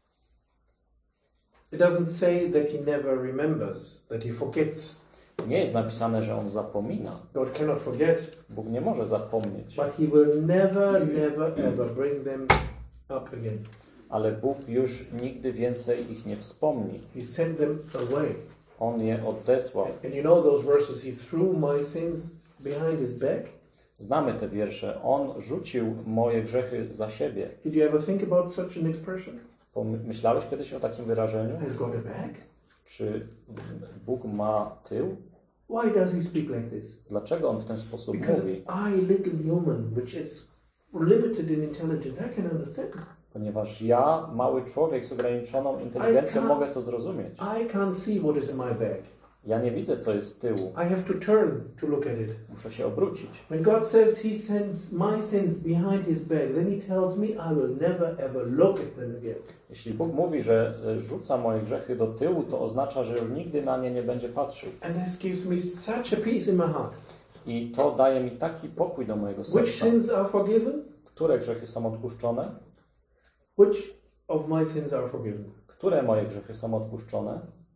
It doesn't say that He never remembers, that He forgets. Nie jest napisane, że On zapomina. God cannot forget, Bóg nie może zapomnieć. but He will never, never, ever bring them up again. Ale Bóg już nigdy więcej ich nie wspomni. He sent them away. On je odesłał. And you know those verses, He threw my sins behind His back. Znamy te wiersze. On rzucił moje grzechy za siebie. Did you ever think about such an expression? Myślałeś kiedyś o takim wyrażeniu? Has God a back? Czy Bóg ma tył? Why does He speak like this? Dlaczego On w ten sposób Because mówi? I, little human, which is limited in intelligence, I can understand. Ponieważ ja, mały człowiek z ograniczoną inteligencją, I can't- mogę to zrozumieć. I can't see what is in my bag. Ja nie widzę, co jest z tyłu. I have to turn to look at it. Muszę się obrócić. When God says He sends my sins behind His back, then He tells me I will never ever look at them again. Jeśli Bóg mówi, że e, rzuca moje grzechy do tyłu, to oznacza, że już nigdy na nie nie będzie patrzył. And this gives me such a peace in my heart. I to daje mi taki pokój do mojego Which serca. sins are forgiven? Które grzechy są odpuszczone? Which of my sins are forgiven? Które moje grzechy są odpuszczone?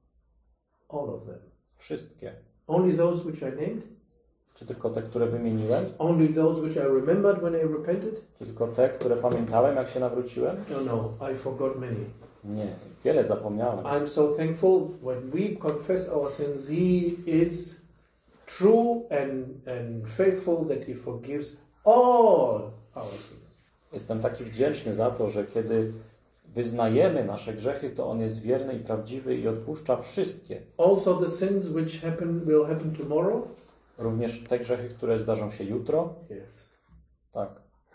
All of them. Wszystkie. Only those which I named? Czy tylko te, które wymieniłem? Only those which I remembered when I repented? Czy tylko te, które pamiętałem, jak się nawróciłem? No, no, I forgot many. Nie, wiele zapomniałem. I'm so thankful when we confess our sins, He is true and, and faithful that He forgives all our sins. Jestem taki wdzięczny za to, że kiedy wyznajemy nasze grzechy, to On jest wierny i prawdziwy i odpuszcza wszystkie. Also the sins which happen will happen tomorrow? Również te grzechy, które zdarzą się jutro? Yes. Tak.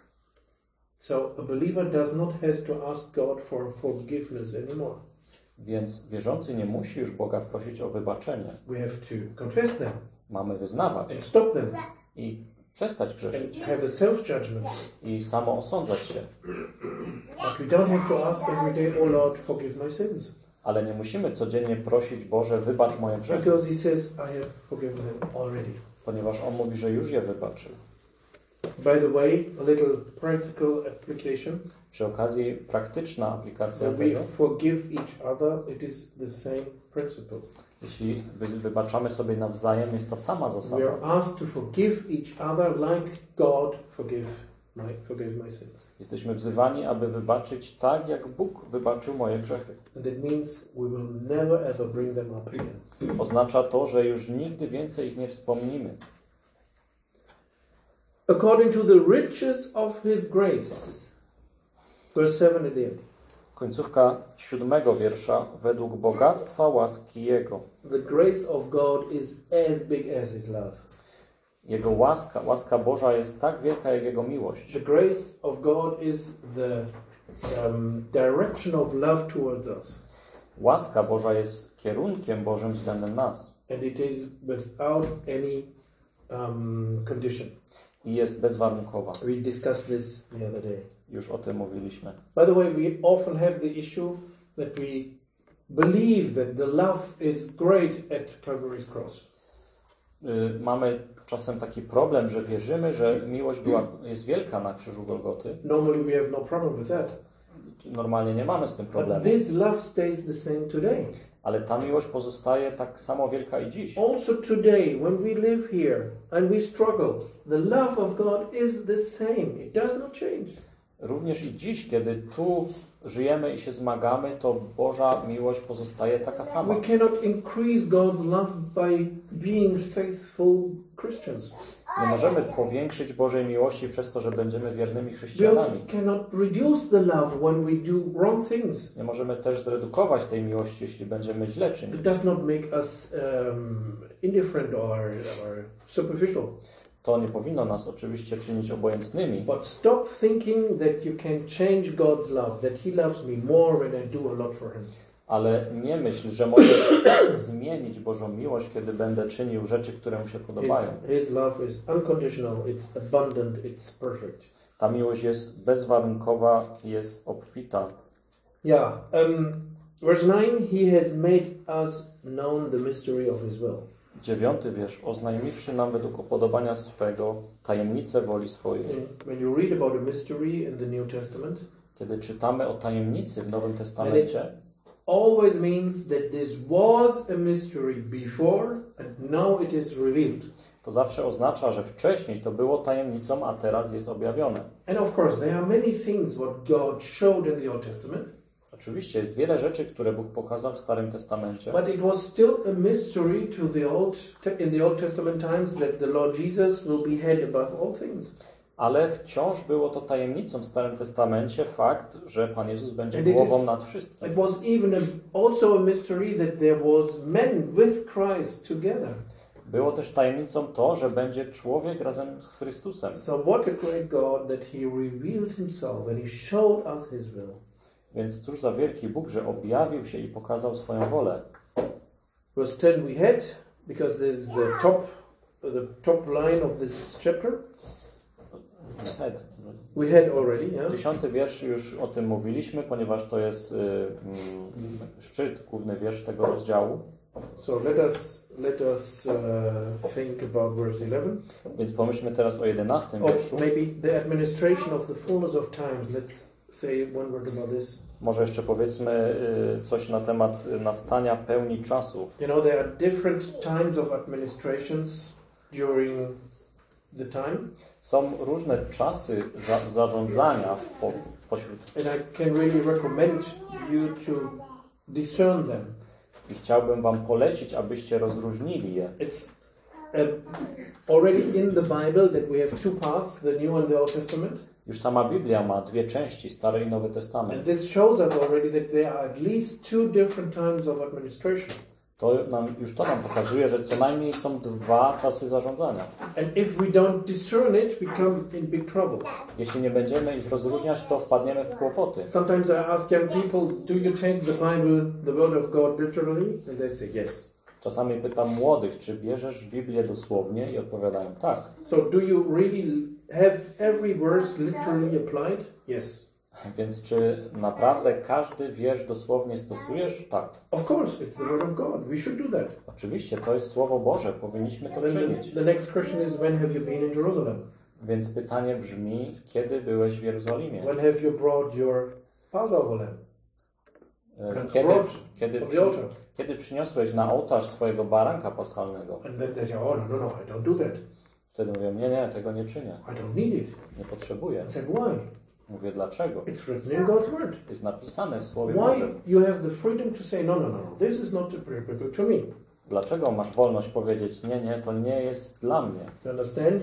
So a believer does not have to ask God for forgiveness anymore. Więc wierzący nie musi już Boga prosić o wybaczenie. We have to confess them Mamy wyznawać and stop them. i przestać grzeszyć and have a self-judgment. i samo osądzać się. But we don't have to ask every day, oh Lord, forgive my sins. Ale nie musimy codziennie prosić, Boże, wybacz moje grzechy, Because He says, I have forgiven them already. ponieważ On mówi, że już je wybaczył. By the way, a little practical application. Przy okazji praktyczna aplikacja When we tego, forgive each other, it is the same principle. jeśli wy, wybaczamy sobie nawzajem, jest ta sama We zasada. are asked to forgive each other like God forgive my, forgave my sins. Jesteśmy wzywani, aby wybaczyć tak, jak Bóg wybaczył moje grzechy. And that means we will never ever bring them up again. Oznacza to, że już nigdy więcej ich nie wspomnimy. According to the riches of His grace. Verse seven at the end. Końcówka siódmego wiersza. Według bogactwa łaski Jego. The grace of God is as big as His love. Jego łaska, łaska Boża jest tak wielka, jak Jego miłość. The grace of God is the um, direction of love towards us. Łaska Boża jest kierunkiem Bożym względem nas. And it is without any um, condition. I jest bezwarunkowa. We discussed this the other day. Już o tym mówiliśmy. By the way, we often have the issue that we believe that the love is great at Calvary's cross. Y, mamy czasem taki problem, że wierzymy, że miłość była, jest wielka na krzyżu Golgoty. Normally we have no problem with that. Normalnie nie mamy z tym But problemu. this love stays the same today. Ale ta miłość pozostaje tak samo wielka i dziś. Also today, when we live here and we struggle, the love of God is the same. It does not change. Również i dziś, kiedy tu żyjemy i się zmagamy, to Boża miłość pozostaje taka sama. We cannot increase God's love by being faithful Christians. Nie możemy powiększyć Bożej miłości przez to, że będziemy wiernymi We also chrześcijanami. cannot reduce the love when we do wrong things. Nie możemy też zredukować tej miłości, jeśli będziemy źle It czynić. does not make us um, indifferent or, or superficial. To nie powinno nas oczywiście czynić obojętnymi, But stop thinking that you can change God's love, that He loves me more when I do a lot for Him. ale nie myśl, że możesz zmienić Bożą miłość, kiedy będę czynił rzeczy, które mu się podobają. His, his love is unconditional, it's abundant, it's perfect. Ta miłość jest bezwarunkowa, jest obfita. Yeah. Um, verse nine, He has made us known the mystery of His will. Dziewiąty wiersz. Oznajmiwszy nam według upodobania swego tajemnicę woli swojej. When you read about a mystery in the New Testament, Kiedy czytamy o tajemnicy w Nowym Testamencie, always means that this was a mystery before and now it is revealed. to zawsze oznacza, że wcześniej to było tajemnicą, a teraz jest objawione. And of course, there are many things what God showed in the Old Testament, Oczywiście jest wiele rzeczy, które Bóg pokazał w Starym Testamencie, but it was still a mystery to the old in the Old Testament times that the Lord Jesus will be head above all things. ale wciąż było to tajemnicą w Starym Testamencie fakt, że Pan Jezus będzie And it głową is- nad wszystkim. It was even a, also a mystery that there was men with Christ together. Było też tajemnicą to, że będzie człowiek razem z Chrystusem. So what a great God that He revealed Himself and He showed us His will. Więc cóż za wielki Bóg, że objawił się i pokazał swoją wolę. Verse ten we had, because this is the top, the top line of this chapter. We had already, yeah. Dziesiąty wiersz już o tym mówiliśmy, ponieważ to jest y, mm, szczyt, główny wiersz tego rozdziału. So let us let us uh, think about verse eleven. Więc pomyślmy teraz o jedenastym Or wierszu. maybe the administration of the fullness of times. Let's say one word about this. Może jeszcze powiedzmy y, coś na temat y, nastania pełni czasów. You know, there are different times of administrations during the time, Są różne czasy za, zarządzania po, pośród and I can really recommend you to discern them. i chciałbym Wam polecić, abyście rozróżnili je. It's uh, already in the Bible that we have two parts, the New and the Old Testament. Już sama Biblia ma dwie części, Stary i Nowy And Testament. this shows us already that there are at least two different times of administration. To nam, już to nam pokazuje, że co najmniej są dwa czasy zarządzania. And if we don't discern it, we come in big trouble. Jeśli nie będziemy ich rozróżniać, to wpadniemy w kłopoty. Sometimes I ask young people, do you take the Bible, the Word of God literally? And they say yes. Czasami pytam młodych, czy bierzesz Biblię dosłownie i odpowiadają tak. So do you really have every verse literally applied? Yes. Więc czy naprawdę każdy wiersz dosłownie stosujesz? Tak. Of course, it's the word of God. We should do that. Oczywiście, to jest Słowo Boże, powinniśmy to Then czynić. the, the next question is, when have you been in Jerusalem? Więc pytanie brzmi, kiedy byłeś w Jerozolimie? When have you brought your Passover lamb? E, Kiedy, brought kiedy, of przy, the altar? kiedy przyniosłeś na ołtarz swojego baranka paschalnego? And then they say, oh, no, no, no, I don't do that. Wtedy mówię, nie, nie, tego nie czynię. I don't need it. Nie potrzebuję. I said, why? Mówię, dlaczego? It's written in God's word. Jest napisane w Słowie Why Bożym. you have the freedom to say, no, no, no, no, this is not applicable to me. Dlaczego masz wolność powiedzieć, nie, nie, to nie jest dla mnie? You understand?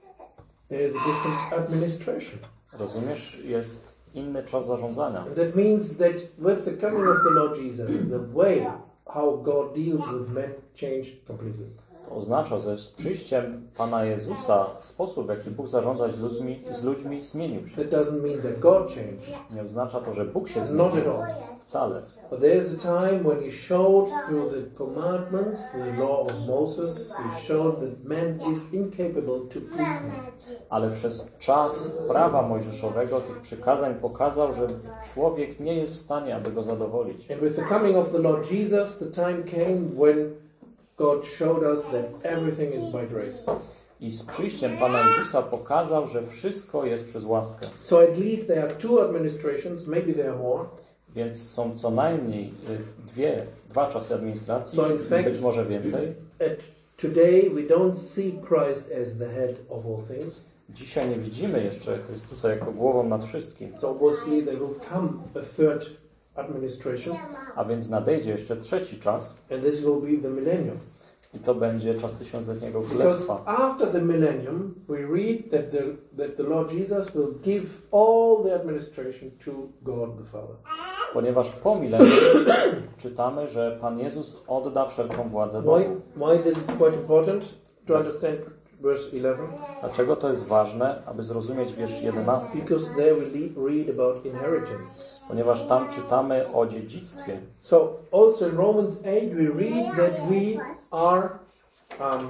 There is a different administration. Rozumiesz? Jest inny czas zarządzania. And that means that with the coming of the Lord Jesus, the way how God deals with men changed completely. To oznacza, że z przyjściem Pana Jezusa sposób, w jaki Bóg zarządza z ludźmi, z ludźmi zmienił się. That doesn't mean that God changed. Nie oznacza to, że Bóg się Not zmienił. at all. Wcale. But there's a time when He showed through the commandments, the law of Moses, He showed that man is incapable to please Him. Ale przez czas prawa mojżeszowego, tych przykazań pokazał, że człowiek nie jest w stanie, aby go zadowolić. And with the coming of the Lord Jesus, the time came when God showed us that everything is by grace. I z przyjściem Pana Jezusa pokazał, że wszystko jest przez łaskę. So at least there are two administrations, maybe there are more. Więc są co najmniej y, dwie, dwa czasy administracji, So in fact, być może więcej. At today we don't see Christ as the head of all things. Dzisiaj nie widzimy jeszcze Chrystusa jako głową nad wszystkim. So obviously there will come a third administration, A więc nadejdzie jeszcze trzeci czas and this will be the millennium. i to będzie czas tysiącletniego Because królestwa. after the millennium, we read that the, that the Lord Jesus will give all the administration to God the Father. Ponieważ po milenium czytamy, że Pan Jezus odda wszelką władzę Why, Bogu. why this is quite important to understand verse eleven? Dlaczego to jest ważne, aby zrozumieć wiersz jedenasty? Because there we le- read about inheritance. Ponieważ tam czytamy o dziedzictwie. So also in Romans eight we read that we are um,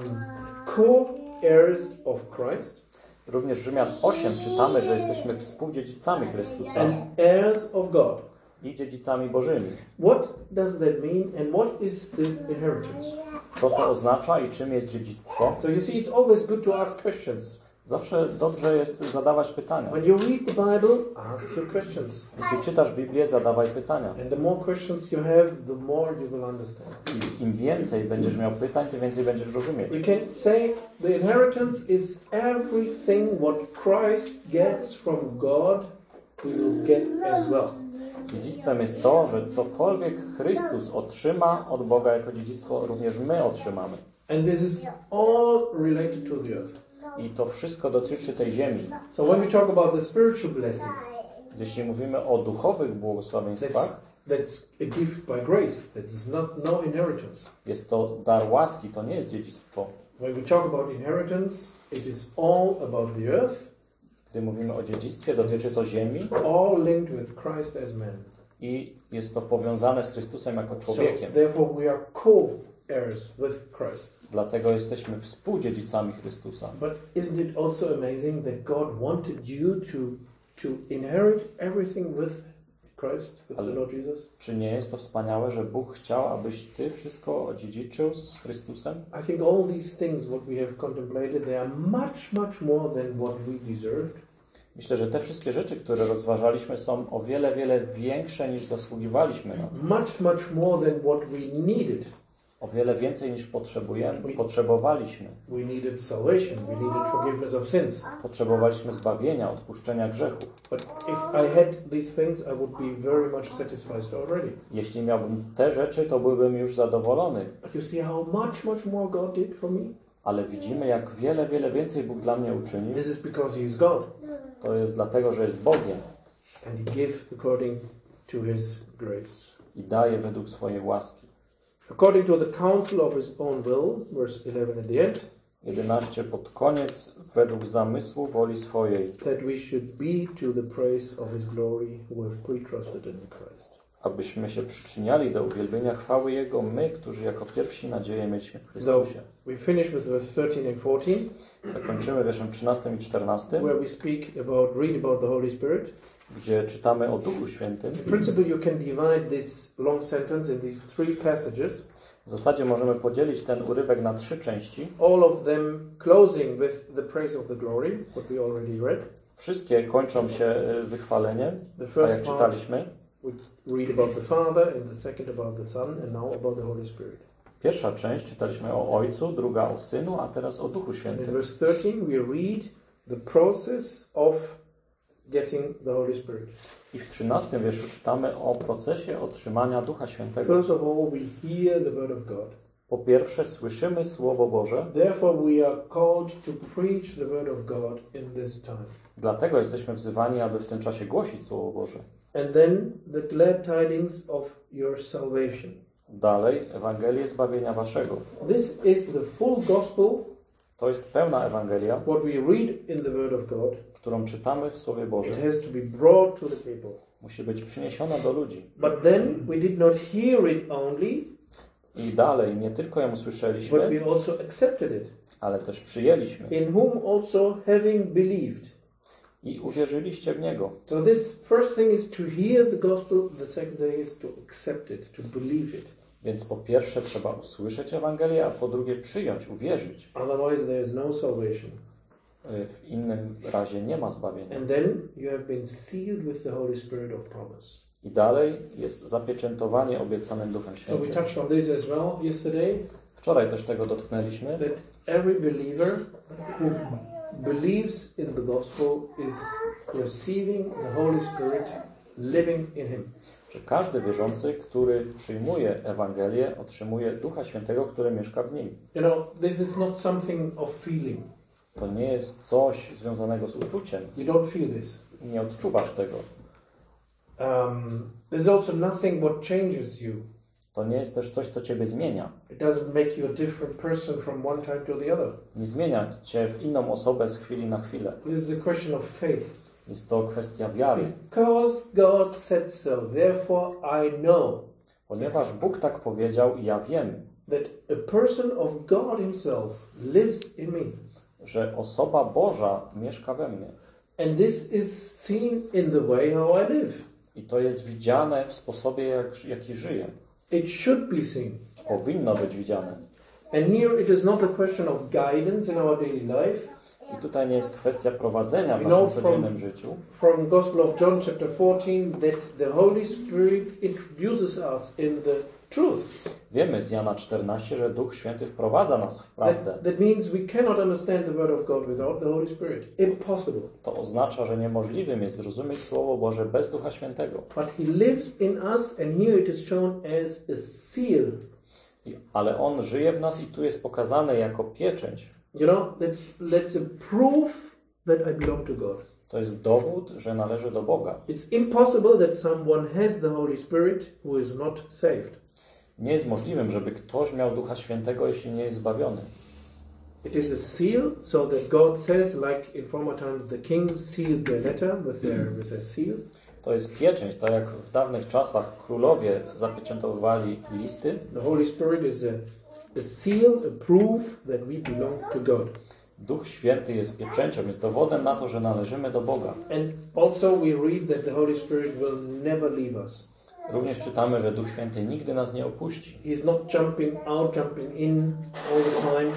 co-heirs of Christ Również w Rzymian osiem czytamy, że jesteśmy współdziedzicami Chrystusa and heirs of God. i dziedzicami Bożymi. What does that mean and what is the inheritance? Co to oznacza i czym jest dziedzictwo? So you see, it's always good to ask questions. Zawsze dobrze jest zadawać pytania. When you read the Bible, ask your questions. Jeśli czytasz Biblię, zadawaj pytania. And the more questions you have, the more you will understand. I im więcej będziesz miał pytań, tym więcej będziesz rozumieć. We can say the inheritance is everything what Christ gets from God, we will get as well. Dziedzictwem jest to, że cokolwiek Chrystus otrzyma od Boga jako dziedzictwo, również my otrzymamy. And this is all related to the earth. I to wszystko dotyczy tej ziemi. So when we talk about the spiritual blessings, Jeśli mówimy o duchowych that's, błogosławieństwach, that's a gift by grace. That is not no inheritance. jest to dar łaski, to nie jest dziedzictwo. When we talk about inheritance, it is all about the earth, Gdy mówimy o dziedzictwie, dotyczy to ziemi all linked with Christ as man. i jest to powiązane z Chrystusem jako So człowiekiem. therefore we are co-heirs with Christ. Dlatego jesteśmy współdziedzicami Chrystusa. But isn't it also amazing that God wanted you to to inherit everything with Christ, with Ale- the Lord Jesus? Czy nie jest to wspaniałe, że Bóg chciał, abyś Ty wszystko odziedziczył z Chrystusem? I think all these things what we have contemplated, they are much, much more than what we deserved. Myślę, że te wszystkie rzeczy, które rozważaliśmy, są o wiele, wiele większe niż zasługiwaliśmy na to. Much, much more than what we needed. O wiele więcej niż potrzebujemy, potrzebowaliśmy. We needed salvation. We needed forgiveness of sins. Potrzebowaliśmy zbawienia, odpuszczenia grzechów. But if I had these things, I would be very much satisfied already. Jeśli miałbym te rzeczy, to byłbym już zadowolony. But you see how much, much more God did for me? Ale widzimy, jak wiele, wiele więcej Bóg dla mnie uczynił. This is because He is God. To jest dlatego, że jest Bogiem And He gave according to His grace. i daje według swojej łaski. According to the counsel of His own will, verse eleven at the end, jedenaście pod koniec, według zamysłu woli swojej, that we should be to the praise of His glory who have pre-trusted in Christ. abyśmy się przyczyniali do uwielbienia chwały Jego, my, którzy jako pierwsi nadzieję mieliśmy w So Chrystusie. we finish with verse thirteen and fourteen, Zakończymy wierszem trzynastym i czternastym, where we speak about, read about the Holy Spirit. gdzie czytamy o Duchu Świętym. In principle, you can divide this long sentence in these three passages, W zasadzie możemy podzielić ten urywek na trzy części. all of them closing with the praise of the glory, what we already read. Wszystkie kończą się e, wychwaleniem, The tak first jak part, czytaliśmy. we read about the Father, and the second about the Son, and now about the Holy Spirit. Pierwsza część czytaliśmy o Ojcu, druga o Synu, a teraz o Duchu And in Świętym. verse thirteen, we read the process of getting the Holy Spirit. I w trzynastym wierszu czytamy o procesie otrzymania Ducha Świętego. First of all, we hear the word of God. Po pierwsze, słyszymy Słowo Boże, Therefore, we are called to preach the word of God in this time. dlatego jesteśmy wzywani, aby w tym czasie głosić Słowo Boże. And then the glad tidings of your salvation. Dalej, Ewangelię zbawienia waszego. This is the full gospel, To jest pełna Ewangelia, what we read in the word of God. którą czytamy w Słowie It Bożym. has to be brought to the people. Musi być przyniesiona do ludzi. But then we did not hear it only, I dalej, nie tylko ją but słyszeliśmy, we also accepted it. ale też przyjęliśmy. In whom also having believed. I uwierzyliście w Niego. So this first thing is to hear the gospel, the second thing is to accept it, to believe it. Więc po pierwsze trzeba usłyszeć Ewangelię, a po drugie przyjąć, uwierzyć. Otherwise there is no salvation. W innym razie nie ma zbawienia. And then you have been sealed with the Holy Spirit of promise. I dalej jest zapieczętowanie obiecanym Duchem So we Świętym. touched on this as well yesterday, Wczoraj też tego dotknęliśmy, that every believer who believes in the gospel is receiving the Holy Spirit living in him. że każdy wierzący, który przyjmuje Ewangelię, otrzymuje Ducha Świętego, który mieszka w nim. You know, this is not something of feeling. To nie jest coś związanego z uczuciem. You don't feel this. Nie odczuwasz tego. Um, there's also nothing what changes you. To nie jest też coś, co ciebie zmienia. It doesn't make you a different person from one time to the other. Nie zmienia cię w inną osobę z chwili na chwilę. This is a question of faith. Jest to kwestia wiary. Because God said so, therefore I know Ponieważ Bóg tak powiedział i ja wiem, that a person of God himself lives in me. że osoba Boża mieszka we mnie. And this is seen in the way how I live. I to jest widziane w sposobie, jak, jaki żyję. It should be seen. Powinno być widziane. And here it is not a question of guidance in our daily life. I tutaj nie jest kwestia prowadzenia w We know naszym from- codziennym życiu. From Gospel of John chapter fourteen that the Holy Spirit introduces us in the truth. Wiemy z Jana czternaście, że Duch Święty wprowadza nas w prawdę. That, that means we cannot understand the Word of God without the Holy Spirit. Impossible. To oznacza, że niemożliwym jest zrozumieć Słowo Boże bez Ducha Świętego. But He lives in us, and here it is shown as a seal. I- Ale On żyje w nas i tu jest pokazane jako pieczęć. You know, that's, that's a proof that I belong to God. To jest dowód, że należy do Boga. It's impossible that someone has the Holy Spirit who is not saved. Nie jest możliwym, żeby ktoś miał Ducha Świętego, jeśli nie jest zbawiony. It is a seal, so that God says, like in former times, the kings sealed their letter with their with their seal. To jest pieczęć, tak jak w dawnych czasach królowie zapieczętowywali listy. The Holy Spirit is a, a seal, a proof that we belong to God. Duch Święty jest pieczęcią, jest dowodem na to, że należymy do Boga. And also we read that the Holy Spirit will never leave us. Również czytamy, że Duch Święty nigdy nas nie opuści. He's not jumping out, jumping in all the time,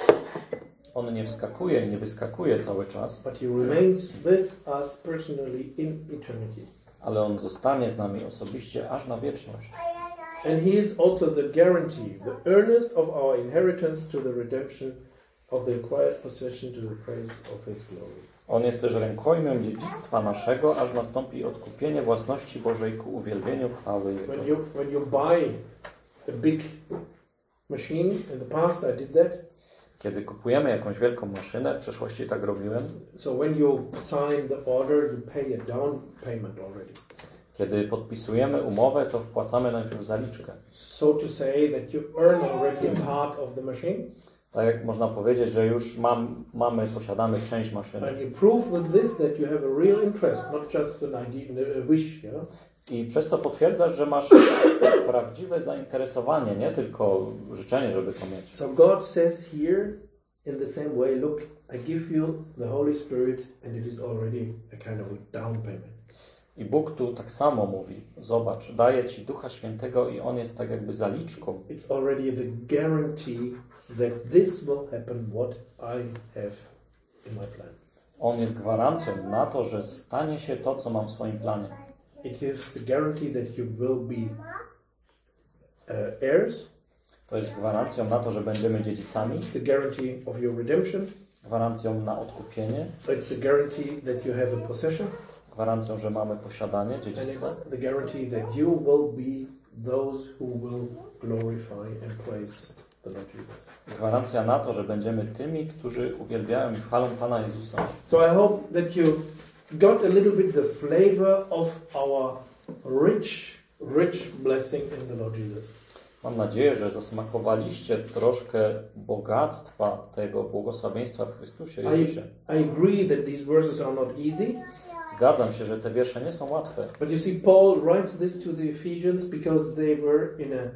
On nie wskakuje i nie wyskakuje cały czas, but He remains with us personally in eternity. ale On zostanie z nami osobiście aż na wieczność. And He is also the guarantee, the earnest of our inheritance to the redemption of the acquired possession to the praise of His glory. On jest też rękojmią dziedzictwa naszego, aż nastąpi odkupienie własności Bożej ku uwielbieniu chwały When Jego. you when you buy a big machine, in the past I did that. Kiedy kupujemy jakąś wielką maszynę, w przeszłości tak robiłem, So when you sign the order, you pay a down payment already. kiedy podpisujemy umowę, to wpłacamy najpierw zaliczkę. So to say that you earn already a part of the machine, Tak jak można powiedzieć, że już mam, mamy, posiadamy część maszyny. and you prove with this that you have a real interest, not just an idea, a wish. Yeah? I przez to potwierdzasz, że masz prawdziwe zainteresowanie, nie tylko życzenie, żeby to mieć. So God says here in the same way, look, I give you the Holy Spirit and it is already a kind of a down payment. I Bóg tu tak samo mówi, zobacz, daję Ci Ducha Świętego i On jest tak jakby zaliczką. It's already the guarantee that this will happen what I have in my plan. On jest gwarancją na to, że stanie się to, co mam w swoim planie. It gives the guarantee that you will be uh, heirs. To jest gwarancją na to, że będziemy dziedzicami, It's the guarantee of your redemption. gwarancją na odkupienie, It's the guarantee that you have a possession. gwarancją, że mamy posiadanie, And dziedzictwo. it's the guarantee that you will be those who will glorify and praise the Lord Jesus. Gwarancja na to, że będziemy tymi, którzy uwielbiają i chwalą Pana Jezusa. So I hope that you got a little bit the flavor of our rich, rich blessing in the Lord Jesus. Mam nadzieję, że zasmakowaliście troszkę bogactwa tego błogosławieństwa w Chrystusie Jezusie. I, I agree that these verses are not easy. Zgadzam się, że te wiersze nie są łatwe. But you see, Paul writes this to the Ephesians because they were in a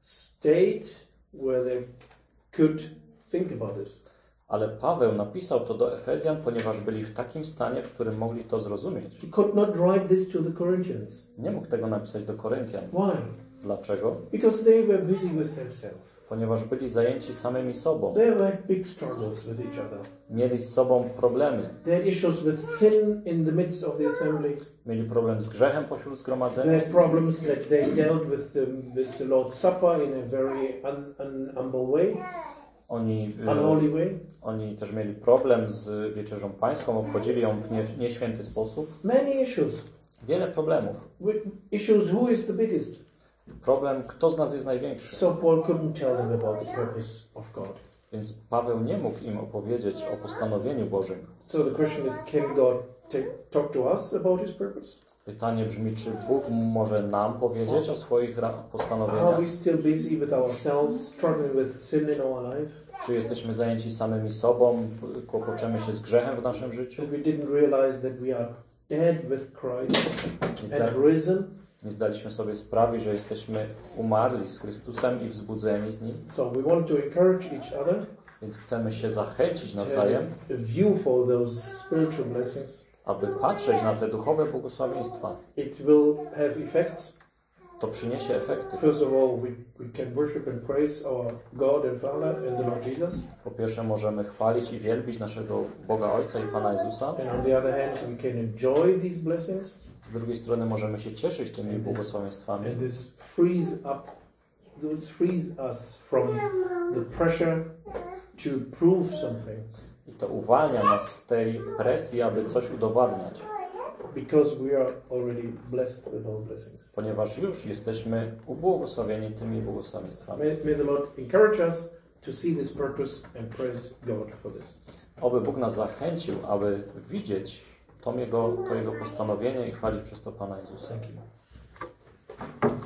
state where they could think about this. Ale Paweł napisał to do Efezjan, ponieważ byli w takim stanie, w którym mogli to zrozumieć. He could not write this to the Corinthians. Nie mógł tego napisać do Koryntian. Why? Dlaczego? Because they were busy with themselves. Ponieważ byli zajęci samymi sobą. They had big struggles with each other. Mieli z sobą problemy. They had issues with sin in the midst of the assembly. Mieli problem z grzechem pośród They zgromadzenia. had problems that they dealt with the, with the Lord's Supper in a very un, un, humble way, Oni, y, unholy way. oni też mieli problem z wieczerzą pańską, obchodzili ją w nie, nieświęty sposób. Many issues. Wiele problemów. With issues, who is the biggest? Problem, kto z nas jest największy. So Paul couldn't tell them about the purpose of God. Więc Paweł nie mógł im opowiedzieć o postanowieniu Bożym. So the question is, can God take, talk to us about His purpose? Pytanie brzmi, czy Bóg może nam powiedzieć o swoich ra- Are postanowieniach? we still busy with ourselves, struggling with sin in our life? Czy jesteśmy zajęci samymi sobą, kłopoczemy się z grzechem w naszym życiu? That we didn't realize that we are dead with Christ Nie, zda- and risen? nie zdaliśmy sobie sprawy, że jesteśmy umarli z Chrystusem i wzbudzeni z Nim. So we want to encourage each other Więc chcemy się zachęcić to have nawzajem, a view for those spiritual blessings. aby patrzeć na te duchowe błogosławieństwa. It will have effects. To przyniesie efekty. First of all, we, we can worship and praise our God and Father and the Lord Jesus. Po pierwsze możemy chwalić i wielbić naszego Boga Ojca i Pana Jezusa. And on the other hand, we can enjoy these blessings. Z drugiej strony możemy się cieszyć tymi błogosławieństwami. And this frees up, this frees us from the pressure to prove something. I to uwalnia nas z tej presji, aby coś udowadniać. Because we are already blessed with all blessings. Ponieważ już jesteśmy ubłogosławieni tymi błogosławieństwami. May, may the Lord encourage us to see this purpose and praise God for this. Oby Bóg nas zachęcił, aby widzieć to Jego, to Jego postanowienie i chwalić przez to Pana Jezusa. Thank you.